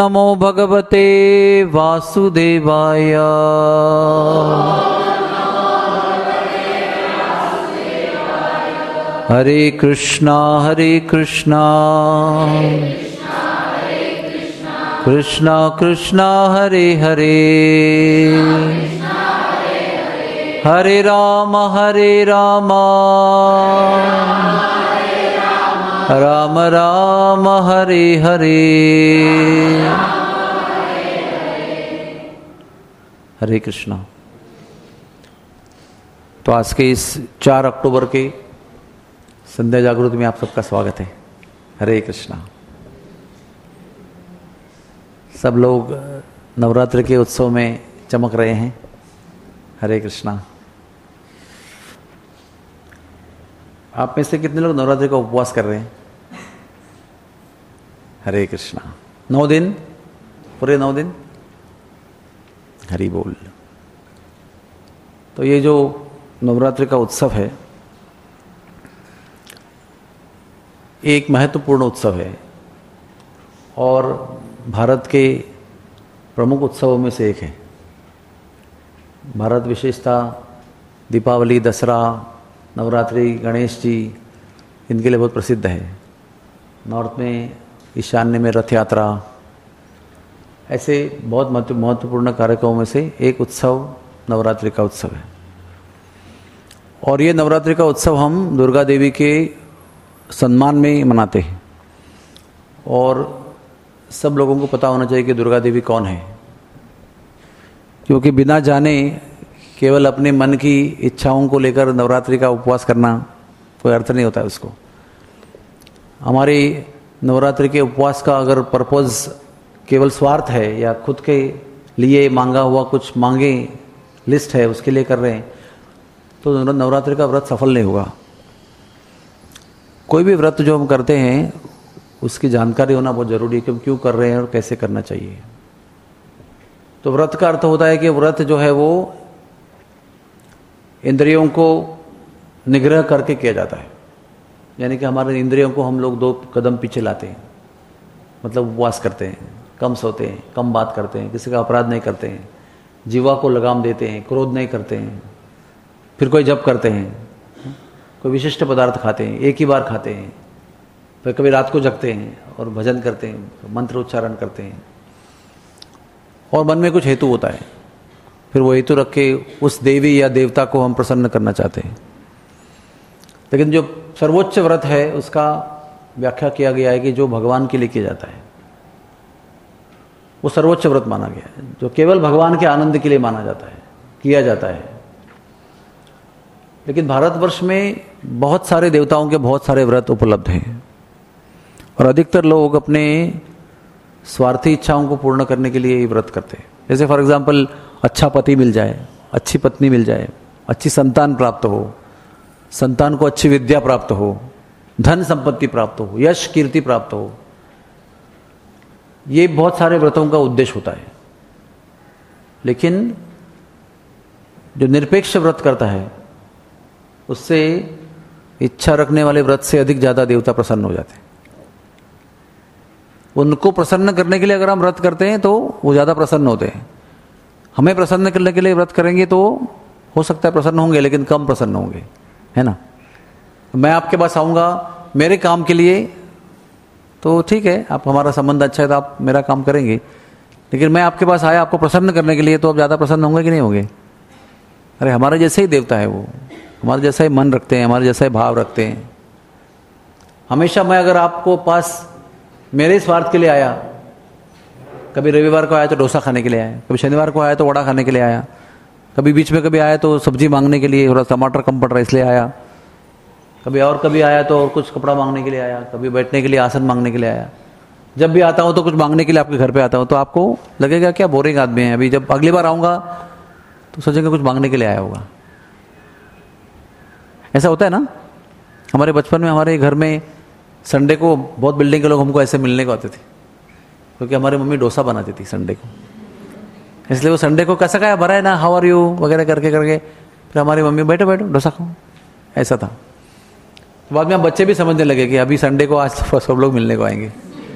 नमो भगवते वासुदेवाय। हरे कृष्णा कृष्णा कृष्णा हरे हरे, हरे राम राम राम हरे हरे, हरे कृष्णा। तो आज के इस 4 अक्टूबर के संध्या जागृति में आप सबका स्वागत है। हरे कृष्णा। सब लोग नवरात्रि के उत्सव में चमक रहे हैं। हरे कृष्णा। आप में से कितने लोग नवरात्रि का उपवास कर रहे हैं? हरे कृष्णा। 9 दिन, पूरे 9 दिन। हरि बोल। तो ये जो नवरात्रि का उत्सव है, एक महत्वपूर्ण उत्सव है और भारत के प्रमुख उत्सवों में से एक है। भारत विशेषता दीपावली, दसरा, नवरात्रि, गणेश जी इनके लिए बहुत प्रसिद्ध है। नॉर्थ में, ईशान्य में रथ यात्रा, ऐसे बहुत महत्वपूर्ण कार्यक्रमों में से एक उत्सव नवरात्रि का उत्सव है। और ये नवरात्रि का उत्सव हम दुर्गा देवी के सम्मान में मनाते हैं। और सब लोगों को पता होना चाहिए कि दुर्गा देवी कौन है, क्योंकि बिना जाने केवल अपने मन की इच्छाओं को लेकर नवरात्रि का उपवास करना कोई अर्थ नहीं होता है उसको। हमारे नवरात्रि के उपवास का अगर पर्पस केवल स्वार्थ है या खुद के लिए मांगा हुआ कुछ मांगे लिस्ट है उसके लिए कर रहे हैं, तो नवरात्रि का व्रत सफल नहीं होगा। कोई भी व्रत जो हम करते हैं उसकी जानकारी होना बहुत जरूरी है कि हम क्यों कर रहे हैं और कैसे करना चाहिए। तो व्रत का अर्थ होता है कि व्रत जो है वो इंद्रियों को निग्रह करके किया जाता है। यानी कि हमारे इंद्रियों को हम लोग 2 कदम पीछे लाते हैं, मतलब उपवास करते हैं, कम सोते हैं, कम बात करते हैं, किसी का अपराध नहीं करते हैं, जीवा को लगाम देते हैं, क्रोध नहीं करते हैं, फिर कोई जप करते हैं, कोई विशिष्ट पदार्थ खाते हैं, एक ही बार खाते हैं, फिर कभी रात को जगते हैं और भजन करते हैं, मंत्र उच्चारण करते हैं, और मन में कुछ हेतु होता है। फिर वो हेतु रख के उस देवी या देवता को हम प्रसन्न करना चाहते हैं। लेकिन जो सर्वोच्च व्रत है उसका व्याख्या किया गया है कि जो भगवान के लिए किया जाता है वो सर्वोच्च व्रत माना गया है, जो केवल भगवान के आनंद के लिए माना जाता है, किया जाता है। लेकिन भारतवर्ष में बहुत सारे देवताओं के बहुत सारे व्रत उपलब्ध हैं और अधिकतर लोग अपने स्वार्थी इच्छाओं को पूर्ण करने के लिए ये व्रत करते हैं। जैसे फॉर एग्जाम्पल, अच्छा पति मिल जाए, अच्छी पत्नी मिल जाए, अच्छी संतान प्राप्त हो, संतान को अच्छी विद्या प्राप्त हो, धन संपत्ति प्राप्त हो, यश कीर्ति प्राप्त हो, ये बहुत सारे व्रतों का उद्देश्य होता है। लेकिन जो निरपेक्ष व्रत करता है उससे इच्छा रखने वाले व्रत से अधिक ज्यादा देवता प्रसन्न हो जाते हैं। उनको प्रसन्न करने के लिए अगर हम व्रत करते हैं तो वो ज्यादा प्रसन्न होते हैं। हमें प्रसन्न करने के लिए व्रत करेंगे तो हो सकता है प्रसन्न होंगे, लेकिन कम प्रसन्न होंगे, है ना। मैं आपके पास आऊँगा मेरे काम के लिए तो ठीक है, आप हमारा संबंध अच्छा है तो आप मेरा काम करेंगे। लेकिन मैं आपके पास आया आपको प्रसन्न करने के लिए, तो आप ज़्यादा प्रसन्न होंगे कि नहीं होंगे? अरे हमारे जैसे ही देवता है वो, हमारे जैसा ही मन रखते हैं, हमारे जैसा ही भाव रखते हैं। हमेशा मैं अगर आपको पास मेरे स्वार्थ के लिए आया, कभी रविवार को आया तो डोसा खाने के लिए आया, कभी शनिवार को आया तो वड़ा खाने के लिए आया, कभी बीच में कभी आया तो सब्जी मांगने के लिए, थोड़ा टमाटर कम पड़ रहा है इसलिए आया, कभी आया तो कुछ कपड़ा मांगने के लिए आया, कभी बैठने के लिए आसन मांगने के लिए आया। जब भी आता हूँ तो कुछ मांगने के लिए आपके घर पे आता हूँ, तो आपको लगेगा क्या बोरिंग आदमी है। अभी जब अगली बार आऊँगा तो सोचेंगे कुछ मांगने के लिए आया होगा। ऐसा होता है ना। हमारे बचपन में हमारे घर में संडे को बहुत बिल्डिंग के लोग हमको ऐसे मिलने को आते थे, क्योंकि हमारी मम्मी डोसा बनाती थी संडे को। इसलिए वो संडे को कैसा खाया, भरा है ना, हाउ आर यू वगैरह करके फिर हमारी मम्मी बैठो बैठो डोसा खाओ, ऐसा था। तो बाद में हम बच्चे भी समझने लगे कि अभी संडे को आज तो सब लोग मिलने को आएंगे,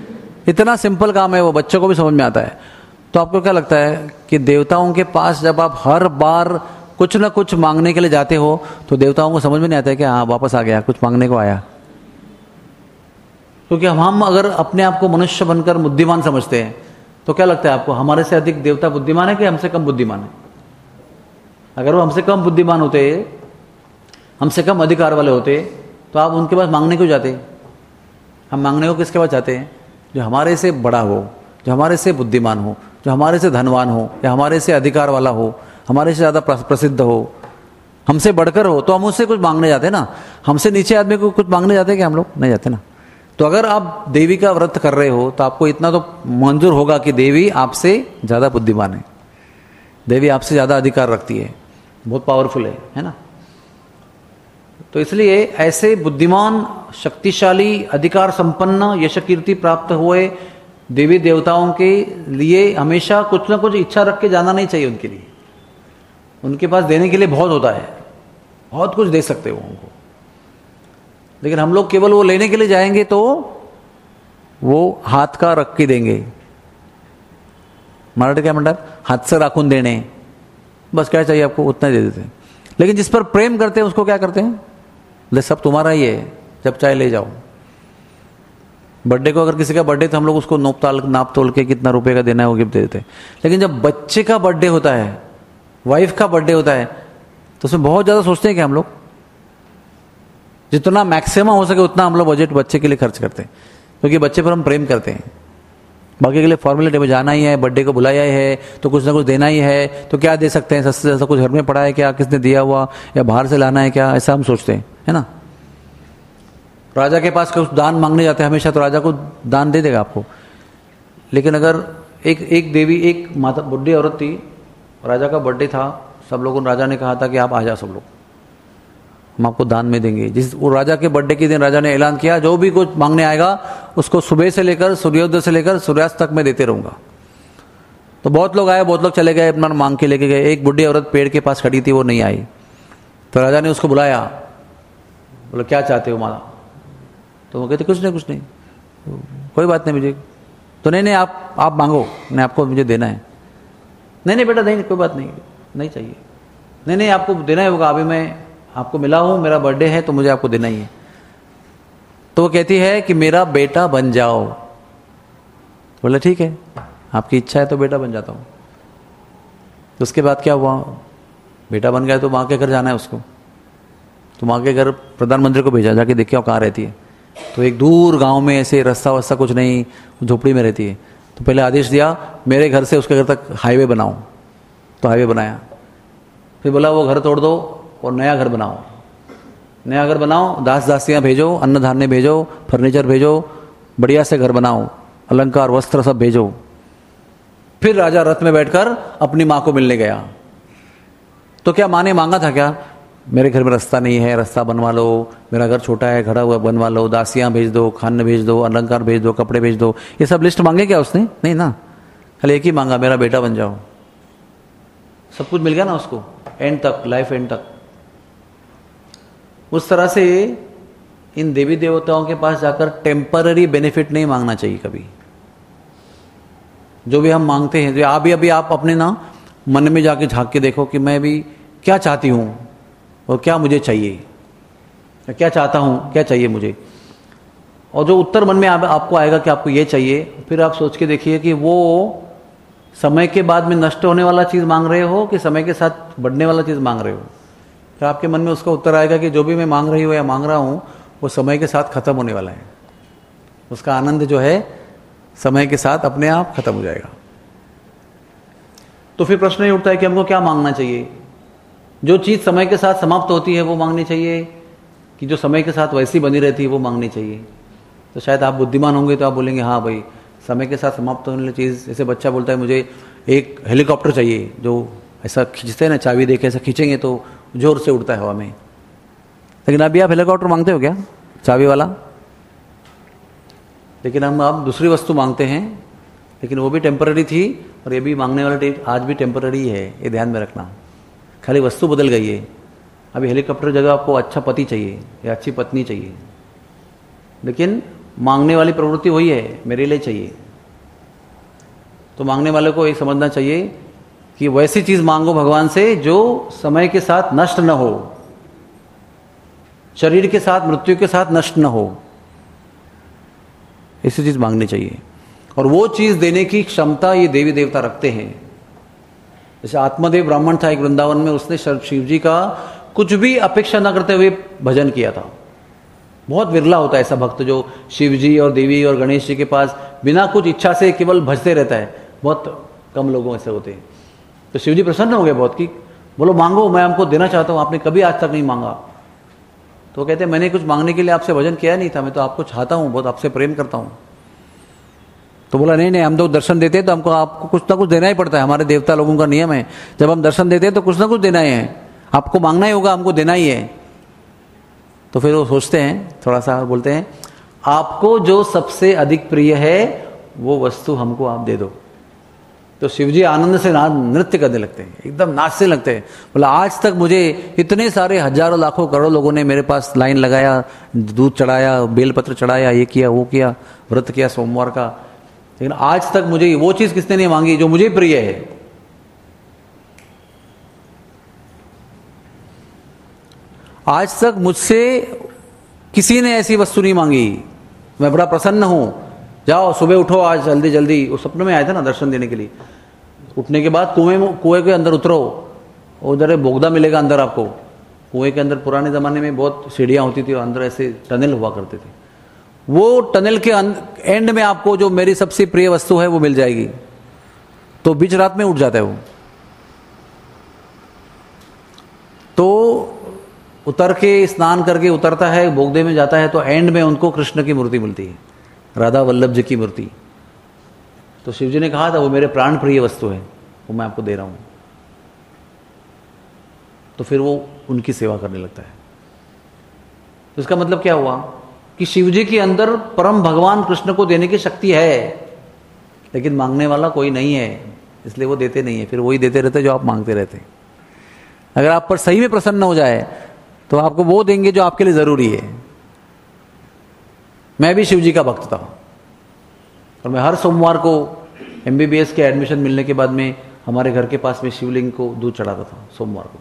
इतना सिंपल काम है, वो बच्चों को भी समझ में आता है। तो आपको क्या लगता है कि देवताओं के पास जब आप हर बार कुछ ना कुछ मांगने के लिए जाते हो तो देवताओं को समझ में नहीं आता है कि हाँ वापस आ गया, कुछ मांगने को आया? क्योंकि हम अगर अपने आप को मनुष्य बनकर बुद्धिमान समझते हैं तो क्या लगता है आपको, हमारे से अधिक देवता बुद्धिमान है कि हमसे कम बुद्धिमान है? अगर वो हमसे कम बुद्धिमान होते, हमसे कम अधिकार वाले होते, तो आप उनके पास मांगने क्यों जाते? हम मांगने को किसके पास जाते हैं? जो हमारे से बड़ा हो, जो हमारे से बुद्धिमान हो, जो हमारे से धनवान हो, या हमारे से अधिकार वाला हो, हमारे से ज़्यादा प्रसिद्ध हो, हमसे बढ़कर हो, तो हम उससे कुछ मांगने जाते हैं ना। हमसे नीचे आदमी को कुछ मांगने जाते हैं कि हम लोग नहीं जाते ना। तो अगर आप देवी का व्रत कर रहे हो तो आपको इतना तो मंजूर होगा कि देवी आपसे ज़्यादा बुद्धिमान है, देवी आपसे ज़्यादा अधिकार रखती है, बहुत पावरफुल है ना। तो इसलिए ऐसे बुद्धिमान, शक्तिशाली, अधिकार संपन्न, यश कीर्ति प्राप्त हुए देवी देवताओं के लिए हमेशा कुछ ना कुछ इच्छा रख के जाना नहीं चाहिए उनके लिए। उनके पास देने के लिए बहुत होता है, बहुत कुछ दे सकते हो उनको, लेकिन हम लोग केवल वो लेने के लिए जाएंगे तो वो हाथ का रख के देंगे। मराठी क्या म्हणतात, हाथ से राखून देने, बस क्या चाहिए आपको उतना ही दे देते हैं। लेकिन जिस पर प्रेम करते हैं उसको क्या करते हैं, ले सब तुम्हारा ही है, जब चाहे ले जाओ। बर्थडे को अगर किसी का बर्थडे तो हम लोग उसको नाप तोल के कितना रुपए का देना है वो गिफ्ट दे देते हैं। लेकिन जब बच्चे का बर्थडे होता है, वाइफ का बर्थडे होता है, तो उसमें बहुत ज़्यादा सोचते हैं कि हम लोग जितना मैक्सिमम हो सके उतना हम लोग बजट बच्चे के लिए खर्च करते हैं, क्योंकि बच्चे पर हम प्रेम करते हैं। बाकी के लिए फॉर्मेलिटी में जाना ही है, बर्थडे को बुलाया है तो कुछ ना कुछ देना ही है, तो क्या दे सकते हैं, सस्ते से सस्ता कुछ घर में पड़ा है क्या, किसने दिया हुआ, या बाहर से लाना है क्या, ऐसा हम सोचते हैं, है ना। राजा के पास कुछ दान मांगने जाते हैं हमेशा, तो राजा को दान दे देगा आपको। लेकिन अगर एक देवी, एक माता बुढ़ी औरत थी, राजा का बर्थडे था, सब लोगों, राजा ने कहा था कि आप आ जाओ सब लोग, हम आपको दान में देंगे। जिस वो राजा के बर्थडे के दिन राजा ने ऐलान किया, जो भी कुछ मांगने आएगा उसको सुबह से लेकर सूर्योदय से लेकर सूर्यास्त तक मैं देते रहूंगा। तो बहुत लोग आए, बहुत लोग चले गए, अपना मांग के लेके गए। एक बुढ़ी औरत पेड़ के पास खड़ी थी, वो नहीं आई, तो राजा ने उसको बुलाया, बोला क्या चाहते हो माला? तो वो कहते कुछ नहीं, कोई बात नहीं मुझे। तो नहीं आप मांगो, नहीं आपको मुझे देना है। नहीं बेटा नहीं, कोई बात नहीं चाहिए। नहीं आपको देना ही होगा, अभी मैं आपको मिला हूं, मेरा बर्थडे है तो मुझे आपको देना ही है। तो वो कहती है कि मेरा बेटा बन जाओ। बोले ठीक है, आपकी इच्छा है तो बेटा बन जाता हूं। तो उसके बाद क्या हुआ, बेटा बन गया तो माँ के घर जाना है उसको। तो माँ के घर प्रधानमंत्री को भेजा, जाके देखिए कहाँ रहती है। तो एक दूर गांव में, ऐसे रास्ता वास्ता कुछ नहीं, झोपड़ी में रहती है। तो पहले आदेश दिया मेरे घर से उसके घर तक हाईवे बनाओ, तो हाईवे बनाया। फिर बोला वो घर तोड़ दो और नया घर बनाओ, दास दासियां भेजो, अन्न धान्य भेजो, फर्नीचर भेजो, बढ़िया से घर बनाओ, अलंकार वस्त्र सब भेजो। फिर राजा रथ में बैठकर अपनी माँ को मिलने गया। तो क्या माँ ने मांगा था क्या, मेरे घर में रास्ता नहीं है, रास्ता बनवा लो, मेरा घर छोटा है, खड़ा हुआ बनवा लो, दासियां भेज दो, खाने भेज दो, अलंकार भेज दो, कपड़े भेज दो, ये सब लिस्ट मांगे क्या उसने? नहीं ना, खाली एक ही मांगा, मेरा बेटा बन जाओ। सब कुछ मिल गया ना उसको, एंड तक, लाइफ एंड तक। उस तरह से इन देवी देवताओं के पास जाकर टेम्पररी बेनिफिट नहीं मांगना चाहिए कभी। जो भी हम मांगते हैं, जो अभी आप अपने ना मन में जाके झांक के देखो कि मैं भी क्या चाहती हूं और क्या मुझे चाहिए, क्या चाहता हूं, क्या चाहिए मुझे। और जो उत्तर मन में आपको आएगा कि आपको ये चाहिए, फिर आप सोच के देखिए कि वो समय के बाद में नष्ट होने वाला चीज मांग रहे हो कि समय के साथ बढ़ने वाला चीज मांग रहे हो। फिर आपके मन में उसका उत्तर आएगा कि जो भी मैं मांग रही हूँ या मांग रहा हूँ वो समय के साथ खत्म होने वाला है। उसका आनंद जो है समय के साथ अपने आप खत्म हो जाएगा। तो फिर प्रश्न ये उठता है कि हमको क्या मांगना चाहिए। जो चीज समय के साथ समाप्त होती है वो मांगनी चाहिए, कि जो समय के साथ वैसी बनी रहती है वो मांगनी चाहिए। तो शायद आप बुद्धिमान होंगे तो आप बोलेंगे हाँ भाई, समय के साथ समाप्त होने वाली चीज, जैसे बच्चा बोलता है मुझे एक हेलीकॉप्टर चाहिए, जो ऐसा खींचते हैं ना, चाबी देके ऐसा खींचेंगे तो जोर से उड़ता है हवा में। लेकिन अभी आप हेलीकॉप्टर मांगते हो क्या, चाबी वाला? लेकिन हम अब दूसरी वस्तु मांगते हैं, लेकिन वो भी टेम्पररी थी और ये भी मांगने वाला आज भी टेम्पररी है, ये ध्यान में रखना। खाली वस्तु बदल गई है। अभी हेलीकॉप्टर जगह आपको अच्छा पति चाहिए या अच्छी पत्नी चाहिए, लेकिन मांगने वाली प्रवृत्ति वही है, मेरे लिए चाहिए। तो मांगने वाले को एक समझना चाहिए कि वैसी चीज मांगो भगवान से जो समय के साथ नष्ट न हो, शरीर के साथ, मृत्यु के साथ नष्ट न हो, ऐसी चीज मांगनी चाहिए। और वो चीज देने की क्षमता ये देवी देवता रखते हैं। जैसे आत्मदेव ब्राह्मण था एक वृंदावन में, उसने शिव जी का कुछ भी अपेक्षा न करते हुए भजन किया था। बहुत विरला होता है ऐसा भक्त जो शिव जी और देवी और गणेश जी के पास बिना कुछ इच्छा से केवल भजते रहता है, बहुत कम लोगों ऐसे होते हैं। तो शिव जी प्रसन्न हो गए बहुत कि बोलो मांगो, मैं हमको देना चाहता हूं, आपने कभी आज तक नहीं मांगा। तो कहते हैं मैंने कुछ मांगने के लिए आपसे भजन किया नहीं था, मैं तो आपको चाहता हूं, बहुत आपसे प्रेम करता हूं। तो बोला नहीं नहीं, हम तो दर्शन देते हैं तो हमको आपको कुछ ना कुछ देना ही पड़ता है, हमारे देवता लोगों का नियम है, जब हम दर्शन देते हैं तो कुछ ना कुछ देना ही है, आपको मांगना ही होगा, हमको देना ही है। तो फिर वो सोचते हैं थोड़ा सा, बोलते हैं आपको जो सबसे अधिक प्रिय है वो वस्तु हमको आप दे दो। तो शिवजी आनंद से नृत्य करने लगते हैं, एकदम नाचने लगते हैं। बोला आज तक मुझे इतने सारे हजारों लाखों करोड़ों लोगों ने मेरे पास लाइन लगाया, दूध चढ़ाया, बेलपत्र चढ़ाया, ये किया वो किया, व्रत किया सोमवार का, लेकिन आज तक मुझे वो चीज किसने नहीं मांगी जो मुझे प्रिय है। आज तक मुझसे किसी ने ऐसी वस्तु नहीं मांगी, मैं बड़ा प्रसन्न हूं। जाओ सुबह उठो आज जल्दी जल्दी, वो सपने में आए थे ना दर्शन देने के लिए। उठने के बाद कुएं के अंदर उतरो, उधर बोगदा मिलेगा अंदर आपको। कुएं के अंदर पुराने जमाने में बहुत सीढ़ियां होती थी और अंदर ऐसे टनल हुआ करते थे। वो टनल के एंड में आपको जो मेरी सबसे प्रिय वस्तु है वो मिल जाएगी। तो बीच रात में उठ जाता है वो। तो उतर के स्नान करके उतरता है, बोगदे में जाता है, तो एंड में उनको कृष्ण की मूर्ति मिलती है, राधा वल्लभ जी की मूर्ति। तो शिवजी ने कहा था वो मेरे प्राण प्रिय वस्तु है, वो मैं आपको दे रहा हूं। तो फिर वो उनकी सेवा करने लगता है। तो इसका मतलब क्या हुआ कि शिवजी के अंदर परम भगवान कृष्ण को देने की शक्ति है, लेकिन मांगने वाला कोई नहीं है, इसलिए वो देते नहीं है। फिर वही देते रहते जो आप मांगते रहते। अगर आप पर सही में प्रसन्न हो जाए तो आपको वो देंगे जो आपके लिए जरूरी है। मैं भी शिवजी का भक्त था और मैं हर सोमवार को MBBS के एडमिशन मिलने के बाद में हमारे घर के पास में शिवलिंग को दूध चढ़ाता था सोमवार को।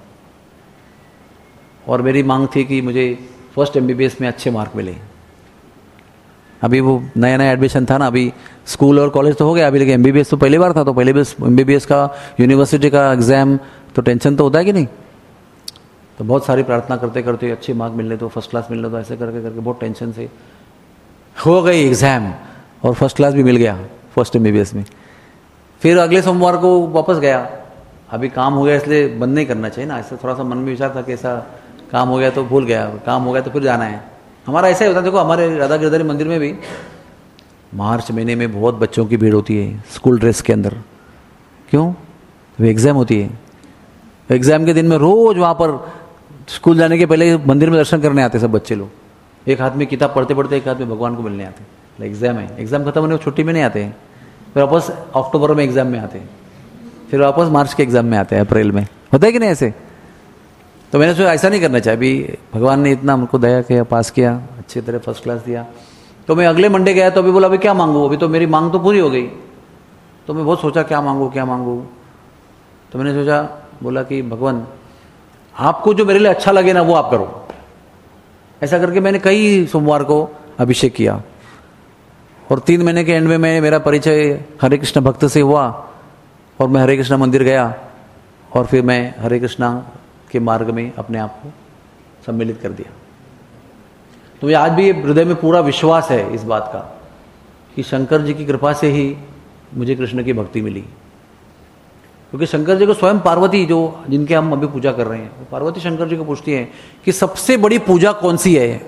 और मेरी मांग थी कि मुझे फर्स्ट MBBS में अच्छे मार्क मिले। अभी वो नया नया एडमिशन था ना, अभी स्कूल और कॉलेज तो हो गया अभी, लेकिन MBBS तो पहली बार था। तो पहले MBBS का यूनिवर्सिटी का एग्जाम तो टेंशन तो होता है कि नहीं। तो बहुत सारी प्रार्थना करते करते अच्छे मार्क मिलने तो, फर्स्ट क्लास मिलने तो, ऐसे करके करके बहुत टेंशन से हो गई एग्जाम और फर्स्ट क्लास भी मिल गया फर्स्ट MBBS में। फिर अगले सोमवार को वापस गया। अभी काम हो गया इसलिए बंद नहीं करना चाहिए ना, ऐसा थोड़ा सा मन में विचार था कि ऐसा काम हो गया तो भूल गया, काम हो गया तो फिर जाना है। हमारा ऐसा ही होता है। देखो हमारे राधा गिरधारी मंदिर में भी मार्च महीने में बहुत बच्चों की भीड़ होती है स्कूल ड्रेस के अंदर। क्यों? तो एग्जाम होती है। एग्जाम के दिन में रोज वहां पर स्कूल जाने के पहले मंदिर में दर्शन करने आते सब बच्चे लोग। एक हाथ में किताब पढ़ते पढ़ते एक हाथ में भगवान को मिलने आते। एग्जाम है, एग्जाम खत्म होने छुट्टी में नहीं आते हैं, फिर वापस अक्टूबर में एग्जाम में आते हैं, फिर वापस मार्च के एग्जाम में आते हैं, अप्रैल में। होता है कि नहीं ऐसे? तो मैंने सोचा ऐसा नहीं करना चाहिए। अभी भगवान ने इतना हमको दया किया, पास किया, अच्छी तरह फर्स्ट क्लास दिया। तो मैं अगले मंडे गया तो अभी बोला अभी क्या मांगू, अभी तो मेरी मांग तो पूरी हो गई। तो मैं बहुत सोचा क्या मांगू क्या मांगू। तो मैंने सोचा, बोला कि भगवान आपको जो मेरे लिए अच्छा लगे ना वो आप करो। ऐसा करके मैंने कई सोमवार को अभिषेक किया और 3 महीने के एंड में मेरा परिचय हरे कृष्ण भक्त से हुआ और मैं हरे कृष्ण मंदिर गया और फिर मैं हरे कृष्णा के मार्ग में अपने आप को सम्मिलित कर दिया। तो मुझे आज भी हृदय में पूरा विश्वास है इस बात का कि शंकर जी की कृपा से ही मुझे कृष्ण की भक्ति मिली। क्योंकि शंकर जी को स्वयं पार्वती, जो जिनके हम अभी पूजा कर रहे हैं, वो पार्वती शंकर जी को पूछती है कि सबसे बड़ी पूजा कौन सी है।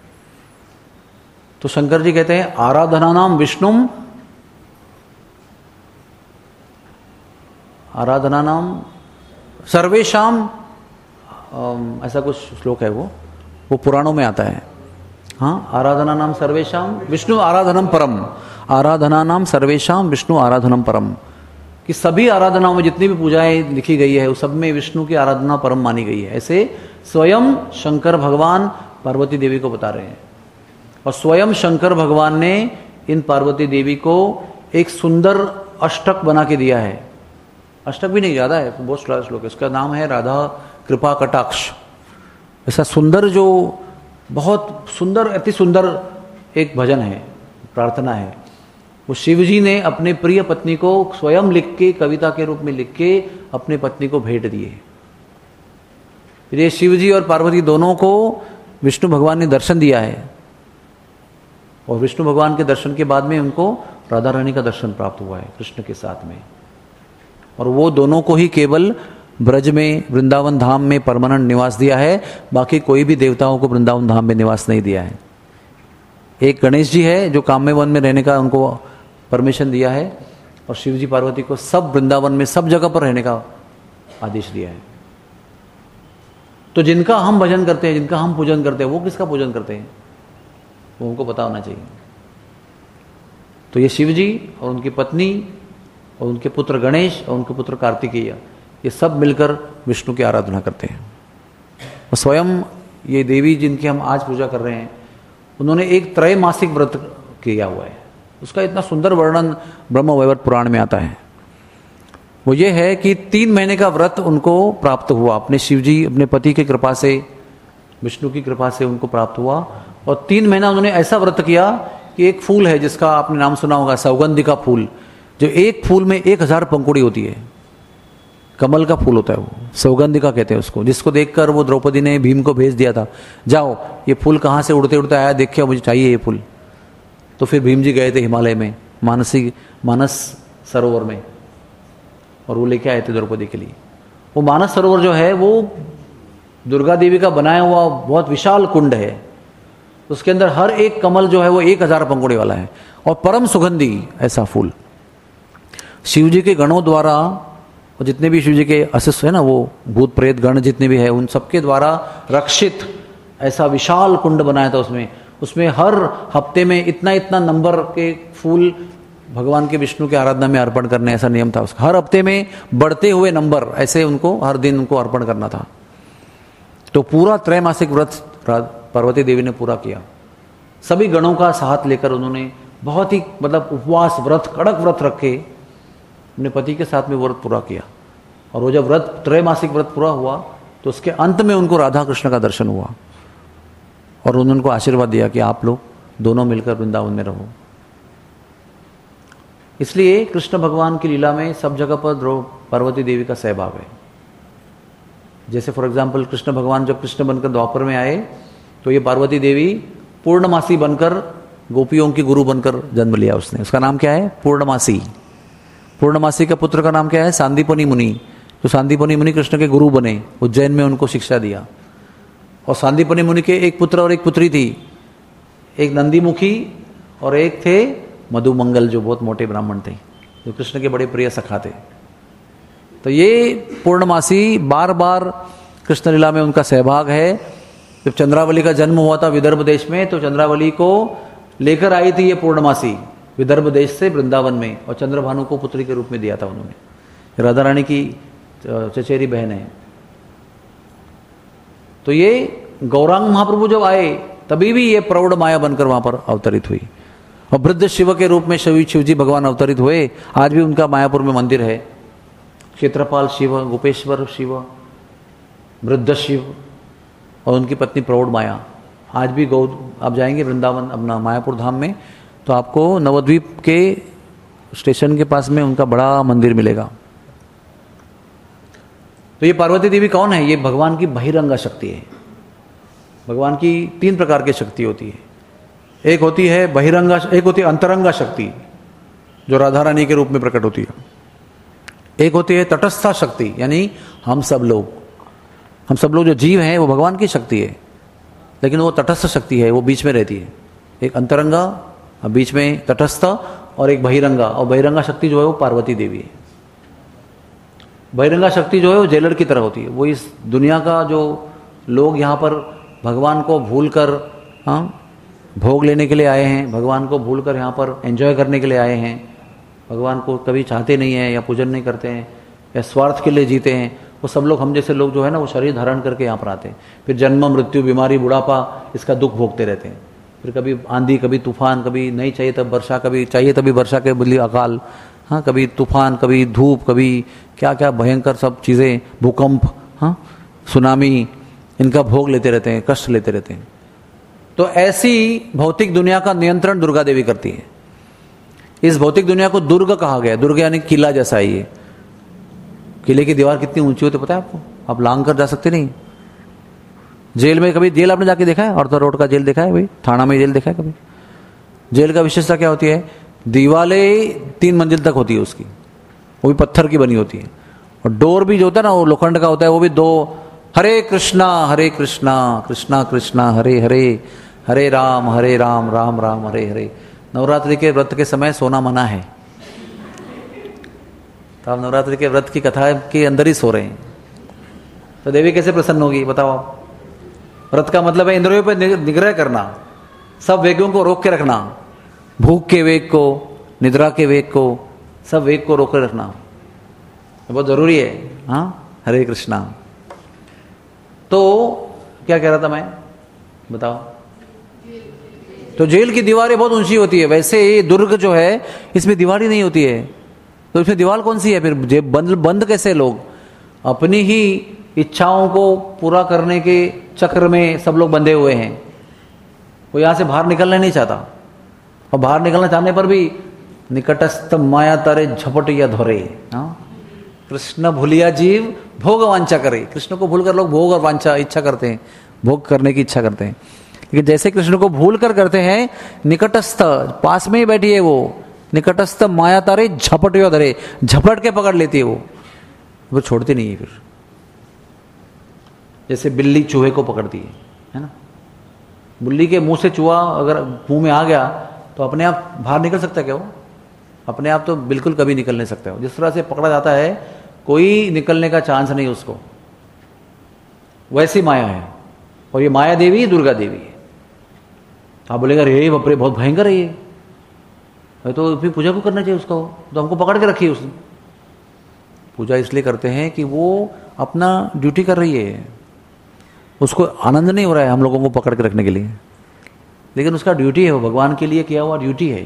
तो शंकर जी कहते हैं आराधना नाम विष्णुम, आराधना नाम सर्वेशाम, ऐसा कुछ श्लोक है वो पुराणों में आता है। हाँ, आराधना नाम सर्वेशाम विष्णु आराधनम परम, आराधना नाम सर्वेशाम विष्णु आराधनम परम, कि सभी आराधनाओं में जितनी भी पूजाएं लिखी गई है उस सब में विष्णु की आराधना परम मानी गई है। ऐसे स्वयं शंकर भगवान पार्वती देवी को बता रहे हैं। और स्वयं शंकर भगवान ने इन पार्वती देवी को एक सुंदर अष्टक बना के दिया है। अष्टक भी नहीं, ज़्यादा है, बहुत श्लोक है। इसका नाम है राधा कृपा कटाक्ष। ऐसा सुंदर, जो बहुत सुंदर, अति सुंदर एक भजन है, प्रार्थना है। वो शिव जी ने अपने प्रिय पत्नी को स्वयं लिख के, कविता के रूप में लिख के अपने पत्नी को भेंट दिए। फिर ये शिव जी और पार्वती दोनों को विष्णु भगवान ने दर्शन दिया है, और विष्णु भगवान के दर्शन के बाद में उनको राधा रानी का दर्शन प्राप्त हुआ है कृष्ण के साथ में। और वो दोनों को ही केवल ब्रज में, वृंदावन धाम में परमानेंट निवास दिया है, बाकी कोई भी देवताओं को वृंदावन धाम में निवास नहीं दिया है। एक गणेश जी है जो काम्य वन में रहने का उनको परमिशन दिया है, और शिव जी पार्वती को सब वृंदावन में सब जगह पर रहने का आदेश दिया है। तो जिनका हम भजन करते हैं, जिनका हम पूजन करते हैं, वो किसका पूजन करते हैं, वो उनको पता होना चाहिए। तो ये शिव जी और उनकी पत्नी और उनके पुत्र गणेश और उनके पुत्र कार्तिकेय, ये सब मिलकर विष्णु की आराधना करते हैं। और स्वयं ये देवी जिनकी हम आज पूजा कर रहे हैं, उन्होंने एक त्रैमासिक व्रत किया हुआ है। उसका इतना सुंदर वर्णन ब्रह्मवैवर्त पुराण में आता है। वो ये है कि 3 महीने का व्रत उनको प्राप्त हुआ, अपने शिव जी, अपने पति की कृपा से, विष्णु की कृपा से उनको प्राप्त हुआ। और 3 महीना उन्होंने ऐसा व्रत किया कि एक फूल है जिसका आपने नाम सुना होगा, सौगंधिका फूल, जो एक फूल में 1000 पंखुड़ी होती है। कमल का फूल होता है वो, सौगंधिका कहते हैं उसको, जिसको देखकर वो द्रौपदी ने भीम को भेज दिया था, जाओ ये फूल कहाँ से उड़ते उड़ते आया, देखिए मुझे चाहिए ये फूल। तो फिर भीम जी गए थे हिमालय में, मानस सरोवर में, और वो लेके आए थे द्रौपदी के लिए। वो मानस सरोवर जो है वो दुर्गा देवी का बनाया हुआ बहुत विशाल कुंड है। उसके अंदर हर एक कमल जो है वो 1000 पंखुड़ी वाला है, और परम सुगंधी ऐसा फूल। शिव जी के गणों द्वारा, और जितने भी शिव जी के अशिष्ट है ना, वो भूत प्रेत गण जितने भी है, उन सबके द्वारा रक्षित ऐसा विशाल कुंड बनाया था। उसमें हर हफ्ते में इतना इतना नंबर के फूल भगवान के विष्णु के आराधना में अर्पण करने, ऐसा नियम था उसका। हर हफ्ते में बढ़ते हुए नंबर ऐसे उनको हर दिन उनको अर्पण करना था। तो पूरा त्रैमासिक व्रत पार्वती देवी ने पूरा किया। सभी गणों का साथ लेकर उन्होंने बहुत ही उपवास व्रत, कड़क व्रत रखे, अपने पति के साथ में व्रत पूरा किया। और वो जब व्रत, त्रैमासिक व्रत पूरा हुआ, तो उसके अंत में उनको राधा कृष्ण का दर्शन हुआ, और उन्होंने उनको आशीर्वाद दिया कि आप लोग दोनों मिलकर वृंदावन में रहो। इसलिए कृष्ण भगवान की लीला में सब जगह पर पार्वती देवी का सहभाग है। जैसे फॉर एग्जाम्पल कृष्ण भगवान जब कृष्ण बनकर द्वापर में आए, तो ये पार्वती देवी पूर्णमासी बनकर, गोपियों की गुरु बनकर जन्म लिया उसने। उसका नाम क्या है? पूर्णमासी। पूर्णमासी का पुत्र का नाम क्या है? सांदीपनि मुनि। तो सांदीपनि मुनि कृष्ण के गुरु बने, उज्जैन में उनको शिक्षा दिया। और सांदीपनि मुनि के एक पुत्र और एक पुत्री थी, एक नंदीमुखी और एक थे मधुमंगल, जो बहुत मोटे ब्राह्मण थे, जो कृष्ण के बड़े प्रिय सखा थे। तो ये पूर्णमासी बार बार कृष्ण लीला में उनका सहभाग है। जब चंद्रावली का जन्म हुआ था विदर्भ देश में, तो चंद्रावली को लेकर आई थी ये पूर्णमासी विदर्भ देश से वृंदावन में, और चंद्रभानु को पुत्री के रूप में दिया था उन्होंने। राधा रानी की चचेरी बहन है। तो ये गौरांग महाप्रभु जब आए, तभी भी ये प्रौढ़ माया बनकर वहां पर अवतरित हुई, और वृद्ध शिव के रूप में शिवजी भगवान अवतरित हुए। आज भी उनका मायापुर में मंदिर है। क्षेत्रपाल शिव, गोपेश्वर शिव, वृद्ध शिव और उनकी पत्नी प्रौढ़ माया। आज भी आप जाएंगे वृंदावन अपना मायापुर धाम में, तो आपको नवद्वीप के स्टेशन के पास में उनका बड़ा मंदिर मिलेगा। तो ये पार्वती देवी कौन है? ये भगवान की बहिरंगा शक्ति है। भगवान की 3 प्रकार की शक्ति होती है। एक होती है बहिरंगा, एक होती है अंतरंगा शक्ति, जो राधा रानी के रूप में प्रकट होती है। एक होती है तटस्था शक्ति, यानी हम सब लोग जो जीव हैं वो भगवान की शक्ति है, लेकिन वो तटस्थ शक्ति है, वो बीच में रहती है। एक अंतरंगा, बीच में तटस्थ, और एक बहिरंगा। और बहिरंगा शक्ति जो है वो पार्वती देवी है। बहिरंगा शक्ति जो है वो जेलर की तरह होती है। वो इस दुनिया का जो लोग यहाँ पर भगवान को भूलकर भोग लेने के लिए आए हैं, भगवान को भूलकर यहाँ पर एंजॉय करने के लिए आए हैं, भगवान को कभी चाहते नहीं हैं या पूजन नहीं करते हैं या स्वार्थ के लिए जीते हैं, वो सब लोग, हम जैसे लोग जो है ना, वो शरीर धारण करके यहाँ पर आते हैं। फिर जन्म, मृत्यु, बीमारी, बुढ़ापा, इसका दुख भोगते रहते हैं। फिर कभी आंधी, कभी तूफान, कभी नहीं चाहिए तब वर्षा, कभी चाहिए तभी वर्षा के बदले अकाल, हाँ, कभी तूफान, कभी धूप, कभी क्या क्या भयंकर सब चीज़ें, भूकंप, हाँ, सुनामी, इनका भोग लेते रहते हैं, कष्ट लेते रहते हैं। तो ऐसी भौतिक दुनिया का नियंत्रण दुर्गा देवी करती है। इस भौतिक दुनिया को दुर्ग कहा गया। दुर्ग यानी किला जैसा है ये। किले की दीवार कितनी ऊंची होती है पता है आपको? आप लांग कर जा सकते नहीं। जेल में कभी जेल आपने जाके देखा है? ऑर्थर रोड का जेल देखा है भाई? थाना में जेल देखा है कभी? जेल का विशेषता क्या होती है? दीवारें 3 मंजिल तक होती है उसकी, वो भी पत्थर की बनी होती है, और डोर भी जो होता है ना वो लोखंड का होता है, वो भी 2। हरे कृष्णा कृष्णा कृष्णा हरे हरे, हरे राम राम राम हरे हरे। नवरात्रि के व्रत के समय सोना मना है, तो आप नवरात्रि के व्रत की कथा के अंदर ही सो रहे हैं, तो देवी कैसे प्रसन्न होगी बताओ आप? व्रत का मतलब है इंद्रियों पर निग्रह करना, सब वेगों को रोक के रखना, भूख के वेग को, निद्रा के वेग को, सब वेग को रोक के रखना बहुत जरूरी है। हाँ, हरे कृष्णा। तो क्या कह रहा था मैं, बताओ? तो जेल की दीवारें बहुत ऊंची होती है, वैसे दुर्ग जो है इसमें दीवार ही नहीं होती है, तो इसमें दीवार कौन सी है फिर? बंद कैसे? लोग अपनी ही इच्छाओं को पूरा करने के चक्र में सब लोग बंधे हुए हैं, वो यहां से बाहर निकलना नहीं चाहता, और बाहर निकलना चाहने पर भी निकटस्थ माया तारे झपट या धोरे। हाँ, कृष्ण भूलिया जीव भोग वांछा करे। कृष्ण को भूलकर लोग भोग और वांछा इच्छा करते हैं, भोग करने की इच्छा करते हैं। लेकिन जैसे कृष्ण को भूल कर करते हैं, निकटस्थ पास में ही बैठी है वो, निकटस्थ माया तारे झपट या धरे, झपट के पकड़ लेती है वो छोड़ती नहीं है फिर। जैसे बिल्ली चूहे को पकड़ती है ना? बिल्ली के मुंह से चूहा अगर मुंह में आ गया तो अपने आप बाहर निकल सकता है क्या वो? अपने आप तो बिल्कुल कभी निकल नहीं सकता। जिस तरह से पकड़ा जाता है, कोई निकलने का चांस नहीं उसको, वैसी माया है। और ये माया देवी दुर्गा देवी है। आप बोलेगा रे बाप रे बहुत भयंकर है ये, तो फिर पूजा को करना चाहिए उसको, तो हमको पकड़ के रखी है उसने। पूजा इसलिए करते हैं कि वो अपना ड्यूटी कर रही है, उसको आनंद नहीं हो रहा है हम लोगों को पकड़ के रखने के लिए, लेकिन उसका ड्यूटी है, वो भगवान के लिए किया हुआ ड्यूटी है।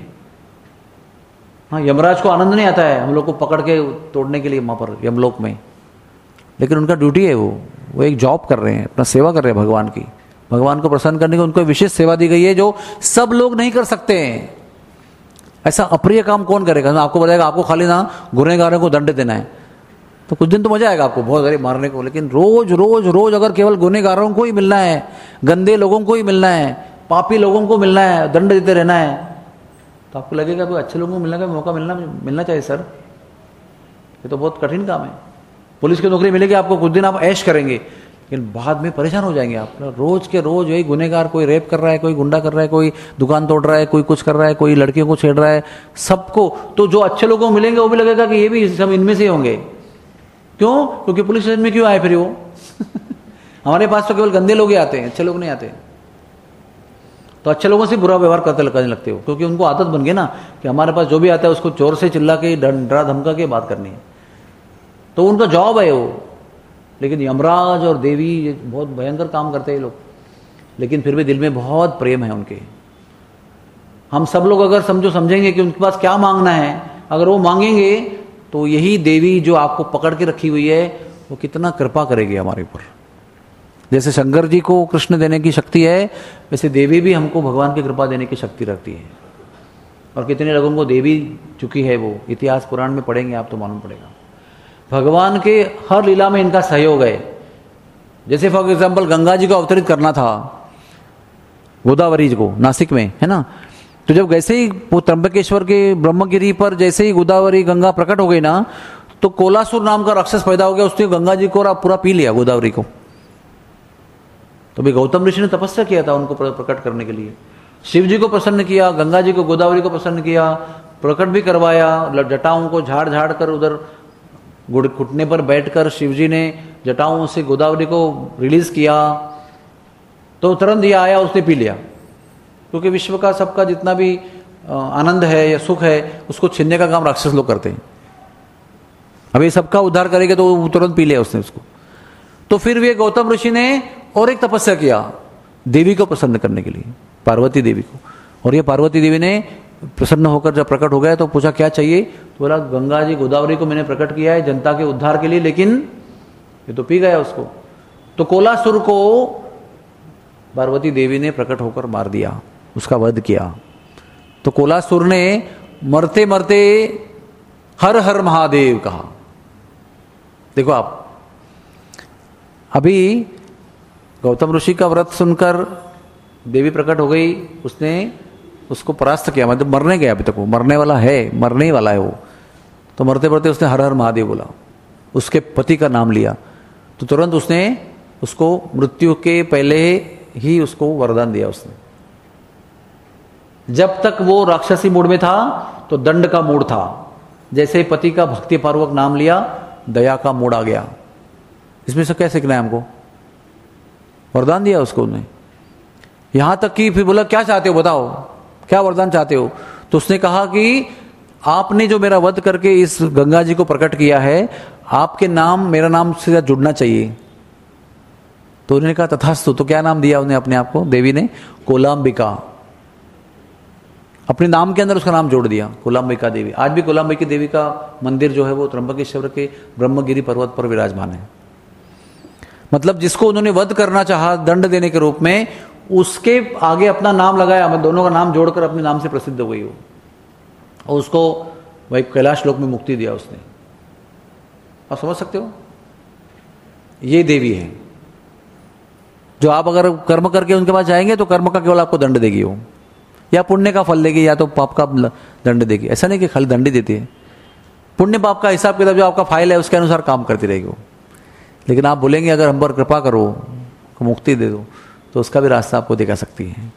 हाँ, यमराज को आनंद नहीं आता है हम लोग को पकड़ के तोड़ने के लिए वहां पर यमलोक में, लेकिन उनका ड्यूटी है, वो एक जॉब कर रहे हैं, अपना सेवा कर रहे हैं भगवान की। भगवान को प्रसन्न करने की उनको विशेष सेवा दी गई है जो सब लोग नहीं कर सकते हैं। ऐसा अप्रिय काम कौन करेगा? आपको बताएगा आपको खाली ना गुनहगारों को दंड देना है, तो कुछ दिन तो मजा आएगा आपको बहुत सारे मारने को, लेकिन रोज रोज रोज अगर केवल गुनहगारों को ही मिलना है, गंदे लोगों को ही मिलना है, पापी लोगों को मिलना है, दंड देते रहना है, तो आपको लगेगा कि अच्छे लोगों को मिलने का मौका मिलना चाहिए सर। ये तो बहुत कठिन काम है। पुलिस की नौकरी मिलेगी आपको, कुछ दिन आप ऐश करेंगे, लेकिन बाद में परेशान हो जाएंगे आप। रोज के रोज यही गुनहगार, कोई रेप कर रहा है, कोई गुंडा कर रहा है, कोई दुकान तोड़ रहा है, कोई कुछ कर रहा है, कोई लड़कियों को छेड़ रहा है, सबको। तो जो अच्छे लोगों को मिलेंगे वो भी लगेगा कि ये भी सब इनमें से होंगे। क्यों? क्योंकि पुलिस स्टेशन में क्यों आए फिर वो? हमारे पास तो केवल गंदे लोग ही आते हैं, अच्छे लोग नहीं आते। तो अच्छे लोगों से बुरा व्यवहार करने लगते हो, क्योंकि उनको आदत बन गई ना कि हमारे पास जो भी आता है उसको चोर से चिल्ला के डरा धमका के बात करनी है, तो उनका जॉब है वो। लेकिन यमराज और देवी बहुत भयंकर काम करते हैं ये लोग, लेकिन फिर भी दिल में बहुत प्रेम है उनके। हम सब लोग अगर समझेंगे कि उनके पास क्या मांगना है, अगर वो मांगेंगे तो यही देवी जो आपको पकड़ के रखी हुई है वो कितना कृपा करेगी हमारे ऊपर। जैसे शंकर जी को कृष्ण देने की शक्ति है, वैसे देवी भी हमको भगवान की कृपा देने की शक्ति रखती है। और कितने लोगों को देवी चुकी है, वो इतिहास पुराण में पढ़ेंगे आप तो मालूम पड़ेगा। भगवान के हर लीला में इनका सहयोग है। जैसे फॉर एग्जाम्पल गंगा जी को अवतरित करना था गोदावरी जी को नासिक में, है ना, तो जब जैसे ही वो त्र्यंबकेश्वर के ब्रह्मगिरी पर जैसे ही गोदावरी गंगा प्रकट हो गई ना, तो कोलासुर नाम का राक्षस पैदा हो गया, उसने गंगा जी को पूरा पी लिया गोदावरी को। तो भी गौतम ऋषि ने तपस्या किया था उनको प्रकट करने के लिए, शिव जी को प्रसन्न किया, गंगा जी को गोदावरी को प्रसन्न किया, प्रकट भी करवाया। जटाओं को झाड़ झाड़ कर उधर घुटने पर बैठकर शिव जी ने जटाओं से गोदावरी को रिलीज किया, तो तुरंत ये आया, उसने पी लिया। क्योंकि विश्व का सबका जितना भी आनंद है या सुख है उसको छीनने का काम राक्षस लोग करते हैं। अभी सबका उद्धार करेंगे तो वो तुरंत पी लिया उसने उसको। तो फिर वे गौतम ऋषि ने और एक तपस्या किया देवी को प्रसन्न करने के लिए। पार्वती देवी को। और ये पार्वती देवी ने प्रसन्न होकर जब प्रकट हो गया तो पूछा क्या चाहिए, तो बोला गंगा जी गोदावरी को मैंने प्रकट किया है जनता के उद्धार के लिए, लेकिन ये तो पी गया उसको। तो कोलासुर को पार्वती देवी ने प्रकट होकर मार दिया, उसका वध किया। तो कोलासुर ने मरते मरते हर हर महादेव कहा। देखो आप, अभी गौतम ऋषि का व्रत सुनकर देवी प्रकट हो गई, उसने उसको परास्त किया, मतलब मरने गया, अभी तक वो मरने वाला है, मरने ही वाला है वो। तो मरते मरते उसने हर हर महादेव बोला, उसके पति का नाम लिया, तो तुरंत उसने उसको मृत्यु के पहले ही उसको वरदान दिया उसने। जब तक वो राक्षसी मूड में था तो दंड का मूड था, जैसे पति का भक्ति पूर्वक नाम लिया दया का मूड आ गया। इसमें से क्या सीखना है हमको, वरदान दिया उसको उन्हें। यहां तक कि फिर बोला क्या चाहते हो बताओ, क्या वरदान चाहते हो, तो उसने कहा कि आपने जो मेरा वध करके इस गंगा जी को प्रकट किया है, आपके नाम मेरा नाम से जुड़ना चाहिए। तो उन्होंने कहा तथास्तु। तो क्या नाम दिया उन्हें अपने आप को, देवी ने कोलाम्बिका, अपने नाम के अंदर उसका नाम जोड़ दिया, कोलाम्बिका देवी। आज भी कोलाम्बिका देवी का मंदिर जो है वो त्र्यंबकेश्वर के ब्रह्मगिरी पर्वत पर विराजमान है। मतलब जिसको उन्होंने वध करना चाहा दंड देने के रूप में, उसके आगे अपना नाम लगाया, मैं दोनों का नाम जोड़कर अपने नाम से प्रसिद्ध हो गई हो, और उसको वही कैलाश लोक में मुक्ति दिया उसने। आप समझ सकते हो, ये देवी है जो आप अगर कर्म करके उनके पास जाएंगे तो कर्म का केवल आपको दंड देगी, वो या पुण्य का फल देगी या तो पाप का दंड देगी। ऐसा नहीं कि खाली दंड ही देती है, पुण्य पाप का हिसाब किताब जो आपका फाइल है उसके अनुसार काम करती रहेगी वो। लेकिन आप बोलेंगे अगर हम पर कृपा करो, मुक्ति दे दो, तो उसका भी रास्ता आपको दिखा सकती है।